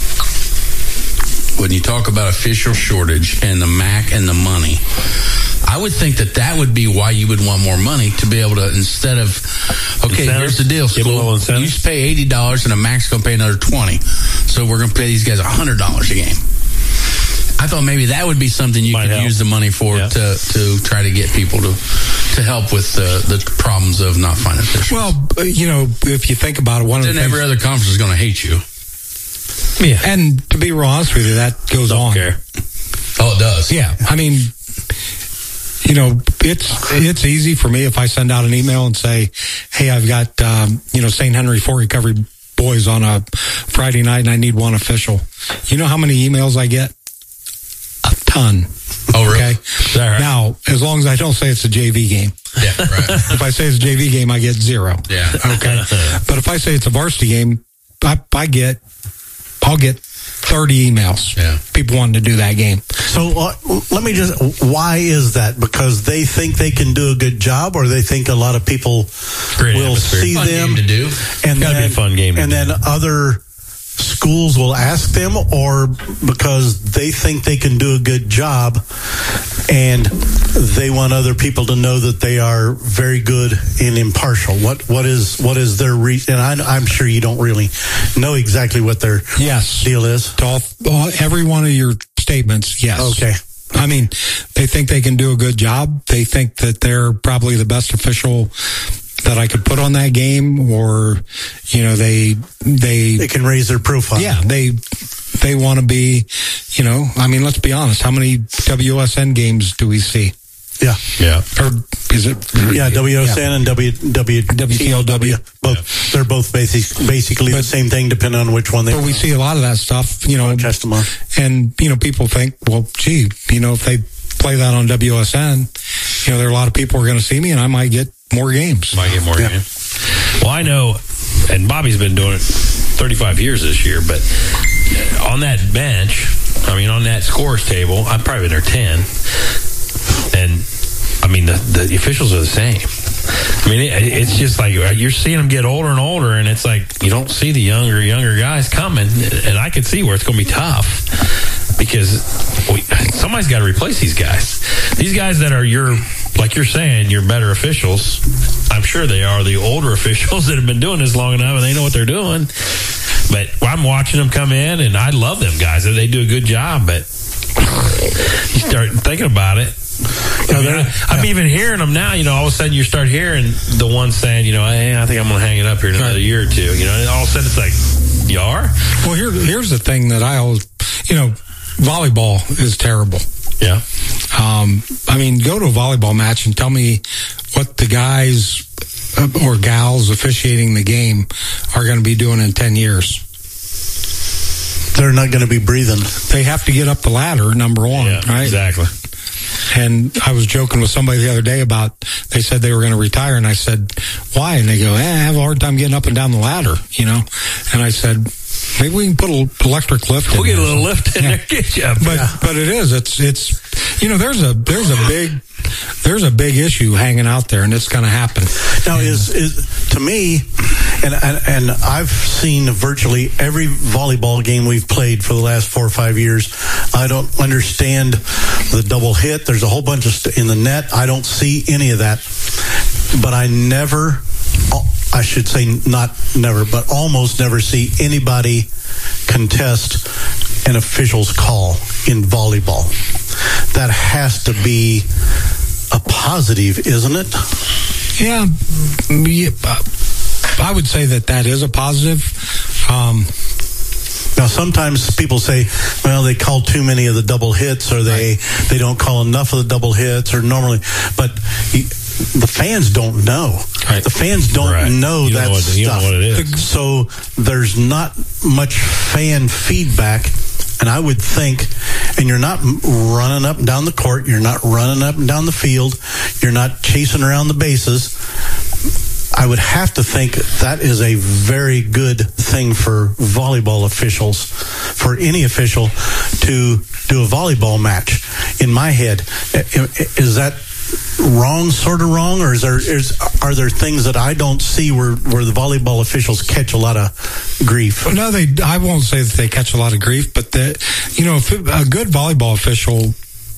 official shortage and the MAC and the money. I would think that would be why you would want more money, to be able to, instead of, okay, here's the deal, school. You used to pay $80 and a MAC's going to pay another $20. So we're going to pay these guys $100 a game. I thought maybe that would be something you could use the money for to try to get people to help with the problems of not finding officials. Well, if you think about it, then every other conference is going to hate you. Yeah. And to be real honest with you, that goes on. Care. Oh, it does. Yeah. I mean, it's easy for me if I send out an email and say, hey, I've got, St. Henry Fort Recovery boys on a Friday night and I need one official. You know how many emails I get? A ton. Oh, really? Okay. Right. Now, as long as I don't say it's a JV game. Yeah, right. If I say it's a JV game, I get 0. Yeah. Okay. But if I say it's a varsity game, I'll get 30 emails. Yeah. People wanting to do that game. So let me why is that? Because they think they can do a good job, or they think a lot of people will see fun them game to do. And Gotta be a fun game to and do. then other schools will ask them, or because they think they can do a good job and they want other people to know that they are very good and impartial. What is their reason? And I'm sure you don't really know exactly what their deal is. To every one of your statements, yes. Okay. I mean, they think they can do a good job. They think that they're probably the best official that I could put on that game, or, they can raise their profile. Yeah. They want to be, I mean, let's be honest. How many WSN games do we see? Yeah. Yeah. Or is it? Yeah, WSN and WTLW. Both. Yeah. They're both basically the same thing, depending on which one they. But we see a lot of that stuff, and people think, well, gee, if they play that on WSN, there are a lot of people who are going to see me, and I might get more games. Games. Well, I know, and Bobby's been doing it 35 years this year, but on that bench, on that scores table, I've probably been there 10. And, the officials are the same. It's just like you're seeing them get older and older, and it's like you don't see the younger guys coming. And I can see where it's going to be tough, because somebody's got to replace these guys. These guys that are like you're saying, you're better officials. I'm sure they are the older officials that have been doing this long enough, and they know what they're doing. But I'm watching them come in, and I love them guys. They do a good job, but you start thinking about it. I'm even hearing them now. All of a sudden you start hearing the one saying, hey, I think I'm going to hang it up here in another year or two. And all of a sudden it's like, you are? Well, here's the thing that I always, volleyball is terrible. Yeah. Go to a volleyball match and tell me what the guys or gals officiating the game are going to be doing in 10 years. They're not going to be breathing. They have to get up the ladder, number one, right? Exactly. And I was joking with somebody the other day about, they said they were going to retire, and I said, why? And they go, I have a hard time getting up and down the ladder, And I said, maybe we can put an electric lift in there. We'll get a little lift in there, get you up. But it is, it's there's a big issue hanging out there, and it's going to happen. Now, is to me, and I've seen virtually every volleyball game we've played for the last 4 or 5 years. I don't understand the double hit. There's a whole bunch of in the net. I don't see any of that. But I should say not never, but almost never see anybody contest an official's call in volleyball. That has to be a positive, isn't it? Yeah, I would say that is a positive. Now, sometimes people say, well, they call too many of the double hits, or they don't call enough of the double hits, or normally, but the fans don't know. Right. The fans don't know that stuff. You don't know what it is. So there's not much fan feedback. And I would think, and you're not running up and down the court, you're not running up and down the field, you're not chasing around the bases. I would have to think that is a very good thing for volleyball officials, for any official to do a volleyball match. In my head, is that wrong, sort of wrong, or are there things that I don't see where the volleyball officials catch a lot of grief? No, I won't say that they catch a lot of grief, but if a good volleyball official,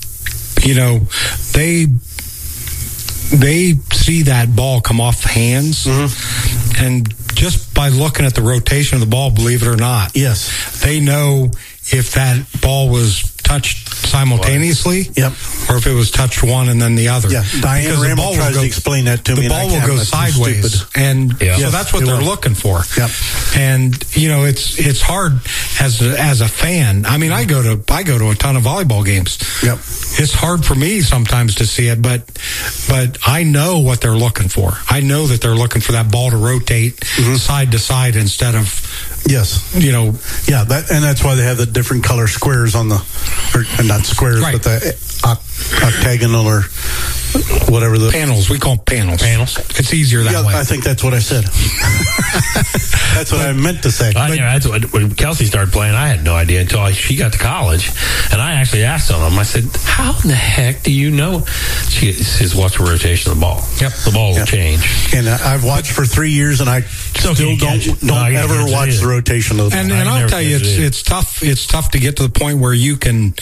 they see that ball come off the hands, and just by looking at the rotation of the ball, believe it or not, yes, they know if that ball was touched simultaneously, or if it was touched one and then the other. Yeah, Diane Ramel tries to explain that to me. The ball will go sideways, and so that's what they're looking for. Yep. And it's hard as a fan. I mean, I go to a ton of volleyball games. Yep. It's hard for me sometimes to see it, but I know what they're looking for. I know that they're looking for that ball to rotate side to side instead of. Yes. That's why they have the different color squares on not squares, but the octagonal or whatever the panels. We call them panels. It's easier that way. I think that's what I said. That's what I meant to say. That's when Kelsey started playing, I had no idea until she got to college, and I actually asked them. I said, "How in the heck do you know?" She says, "Watch the rotation of the ball. Yep, the ball will change." And I've watched for 3 years, and I still don't ever watch the rotation of the ball. And I'll tell you, it's tough. It's tough to get to the point where you can.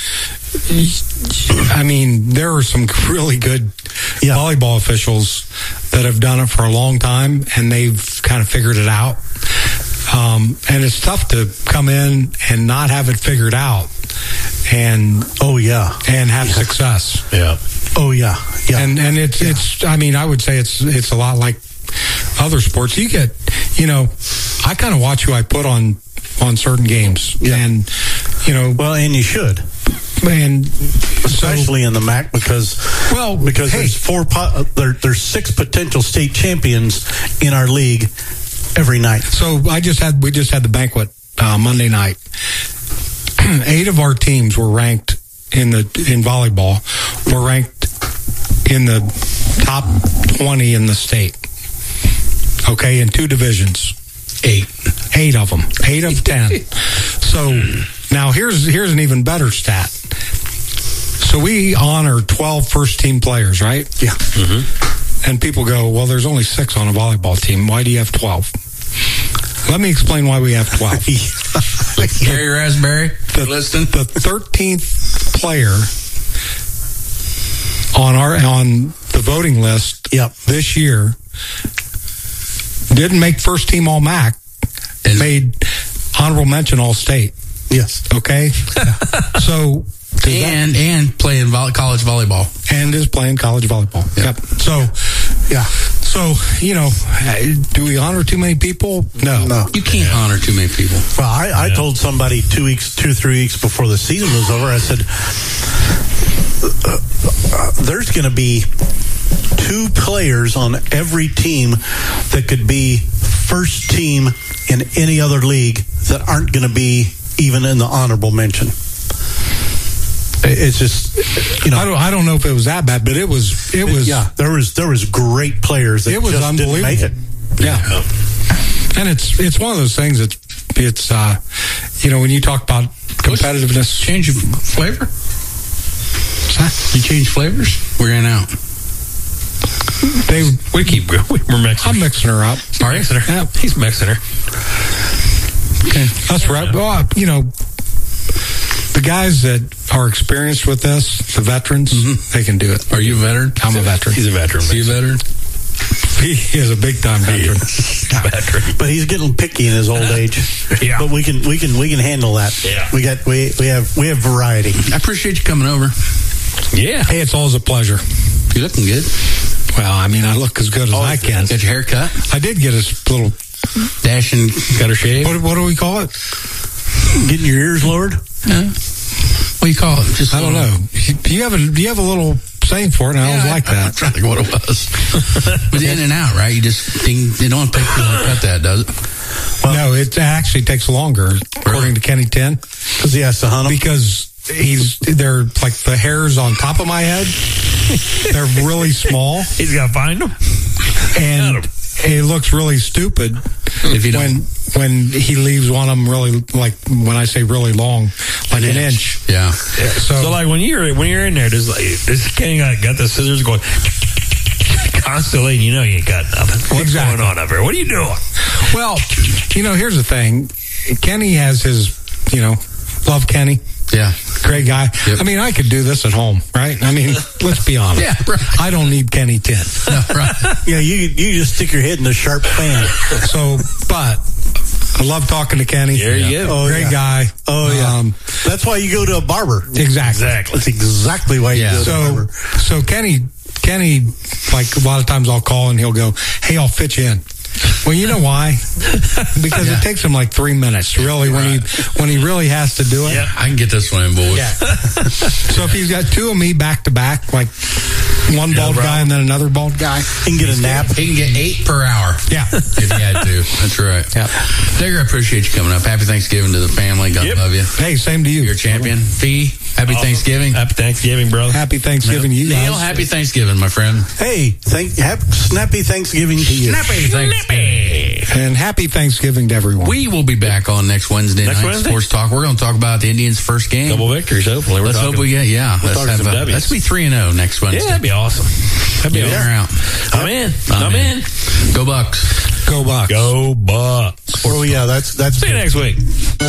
I mean, there are some really good volleyball officials that have done it for a long time, and they've kind of figured it out. And it's tough to come in and not have it figured out, and have success. Yeah. Oh yeah. Yeah. And it's. I mean, I would say it's a lot like other sports. You get, I kind of watch who I put on certain games, and and you should. And especially in the MAC because there's 6 potential state champions in our league every night. So we just had the banquet Monday night. 8 of our teams were ranked in volleyball. Were ranked in the top 20 in the state. Okay, in 2 divisions. 8 of them. 8 of 10. So now here's an even better stat. So we honor 12 first-team players, right? Yeah. Mm-hmm. And people go, well, there's only 6 on a volleyball team. Why do you have 12? Let me explain why we have 12. Gary Raspberry, the 13th player on the voting list this year didn't make first team all MAC. Made honorable mention all state. Yes. Okay. So and playing college volleyball, and is playing college volleyball. Yep. So do we honor too many people? No. You can't honor too many people. Well, I told somebody 3 weeks before the season was over. I said there's going to be 2 players on every team that could be first team in any other league that aren't going to be even in the honorable mention. It's just, I don't know if it was that bad, but it was. Yeah, there was great players that was just unbelievable. didn't make it. Yeah, and it's one of those things. It's when you talk about competitiveness, change of flavor. You change flavors. We're in out. We keep going. We're mixing. I'm mixing her up. Are you? Yeah. He's mixing her. Okay, that's right. Well, the guys that are experienced with this, the veterans, they can do it. Are you a veteran? I'm a veteran. He's a veteran. Is he a veteran? He is a big time veteran. Veteran. But he's getting picky in his old age. Yeah. But we can handle that. Yeah. We have variety. I appreciate you coming over. Yeah. Hey, it's always a pleasure. You looking good? Well, I mean, I look as good as I can. Got your hair cut? I did get a little dash and got her shaved. What do we call it? Getting your ears lowered? What do you call it? Just I don't know. Do you have a little saying for it? And I don't like that. I'm trying to think what it was. But in and out, right? You just it don't take too long to cut that, does it? Well, no, it actually takes longer, according to Kenny 10. Because he has to hunt them? Because they're like the hairs on top of my head. They're really small. He's got to find them. And it looks really stupid. if you don't. When he leaves one of them really, like when I say really long, like an inch. Yeah. So like when you're in there, does Kenny got the scissors going constantly, and you know you ain't got nothing. What's going on up here? What are you doing? Well, here's the thing. Kenny has his, love Kenny. Yeah. Great guy. Yep. I mean, I could do this at home, right? I mean, let's be honest. Yeah, right. I don't need Kenny 10. No, right. Yeah, you just stick your head in a sharp fan. But I love talking to Kenny. There you go. Great guy. Oh, yeah. That's why you go to a barber. Exactly. That's exactly why you go to a barber. So Kenny, like a lot of times I'll call and he'll go, "Hey, I'll fit you in." Well, you know why? Because it takes him like 3 minutes, really, when he really has to do it. Yeah, I can get this one in, boys. Yeah. So if he's got two of me back to back, like one bald guy and then another bald guy, he can get a nap. He can get 8 per hour. Yeah. If he had to. That's right. Yeah. Digger, I appreciate you coming up. Happy Thanksgiving to the family. God love you. Hey, same to you. You're a champion. Fee, happy Thanksgiving. Happy Thanksgiving, brother. Happy Thanksgiving to you guys. Neil, happy Thanksgiving, my friend. Hey, snappy Thanksgiving to you. Snappy Thanksgiving. And happy Thanksgiving to everyone. We will be back on next Wednesday night. Sports Talk. We're going to talk about the Indians' first game. Double victories, hopefully. Let's hope we get, let's be 3-0 next Wednesday. Yeah, that'd be awesome. That'd be awesome. I'm in. Go Bucks. Go Bucks. Go Bucks. Oh, yeah, that's See you next week.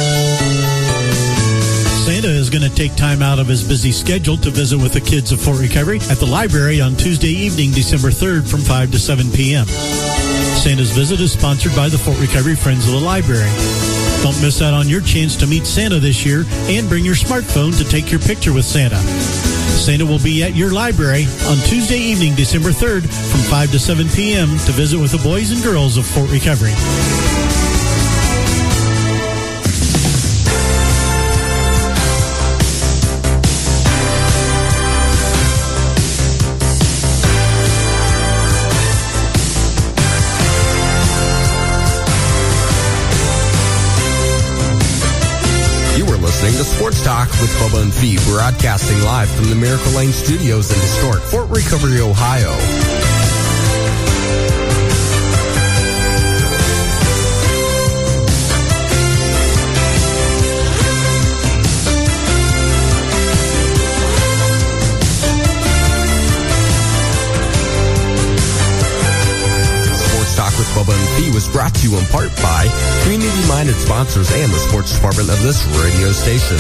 Santa is going to take time out of his busy schedule to visit with the kids of Fort Recovery at the library on Tuesday evening, December 3rd from 5 to 7 p.m. Santa's visit is sponsored by the Fort Recovery Friends of the Library. Don't miss out on your chance to meet Santa this year and bring your smartphone to take your picture with Santa. Santa will be at your library on Tuesday evening, December 3rd from 5 to 7 p.m. to visit with the boys and girls of Fort Recovery. Listening to Sports Talk with Bubba and Fee, broadcasting live from the Miracle Lane Studios in historic Fort Recovery, Ohio. With Bubba and Fee was brought to you in part by community-minded sponsors and the sports department of this radio station.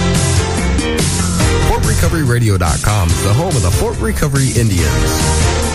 FortRecoveryRadio.com is the home of the Fort Recovery Indians.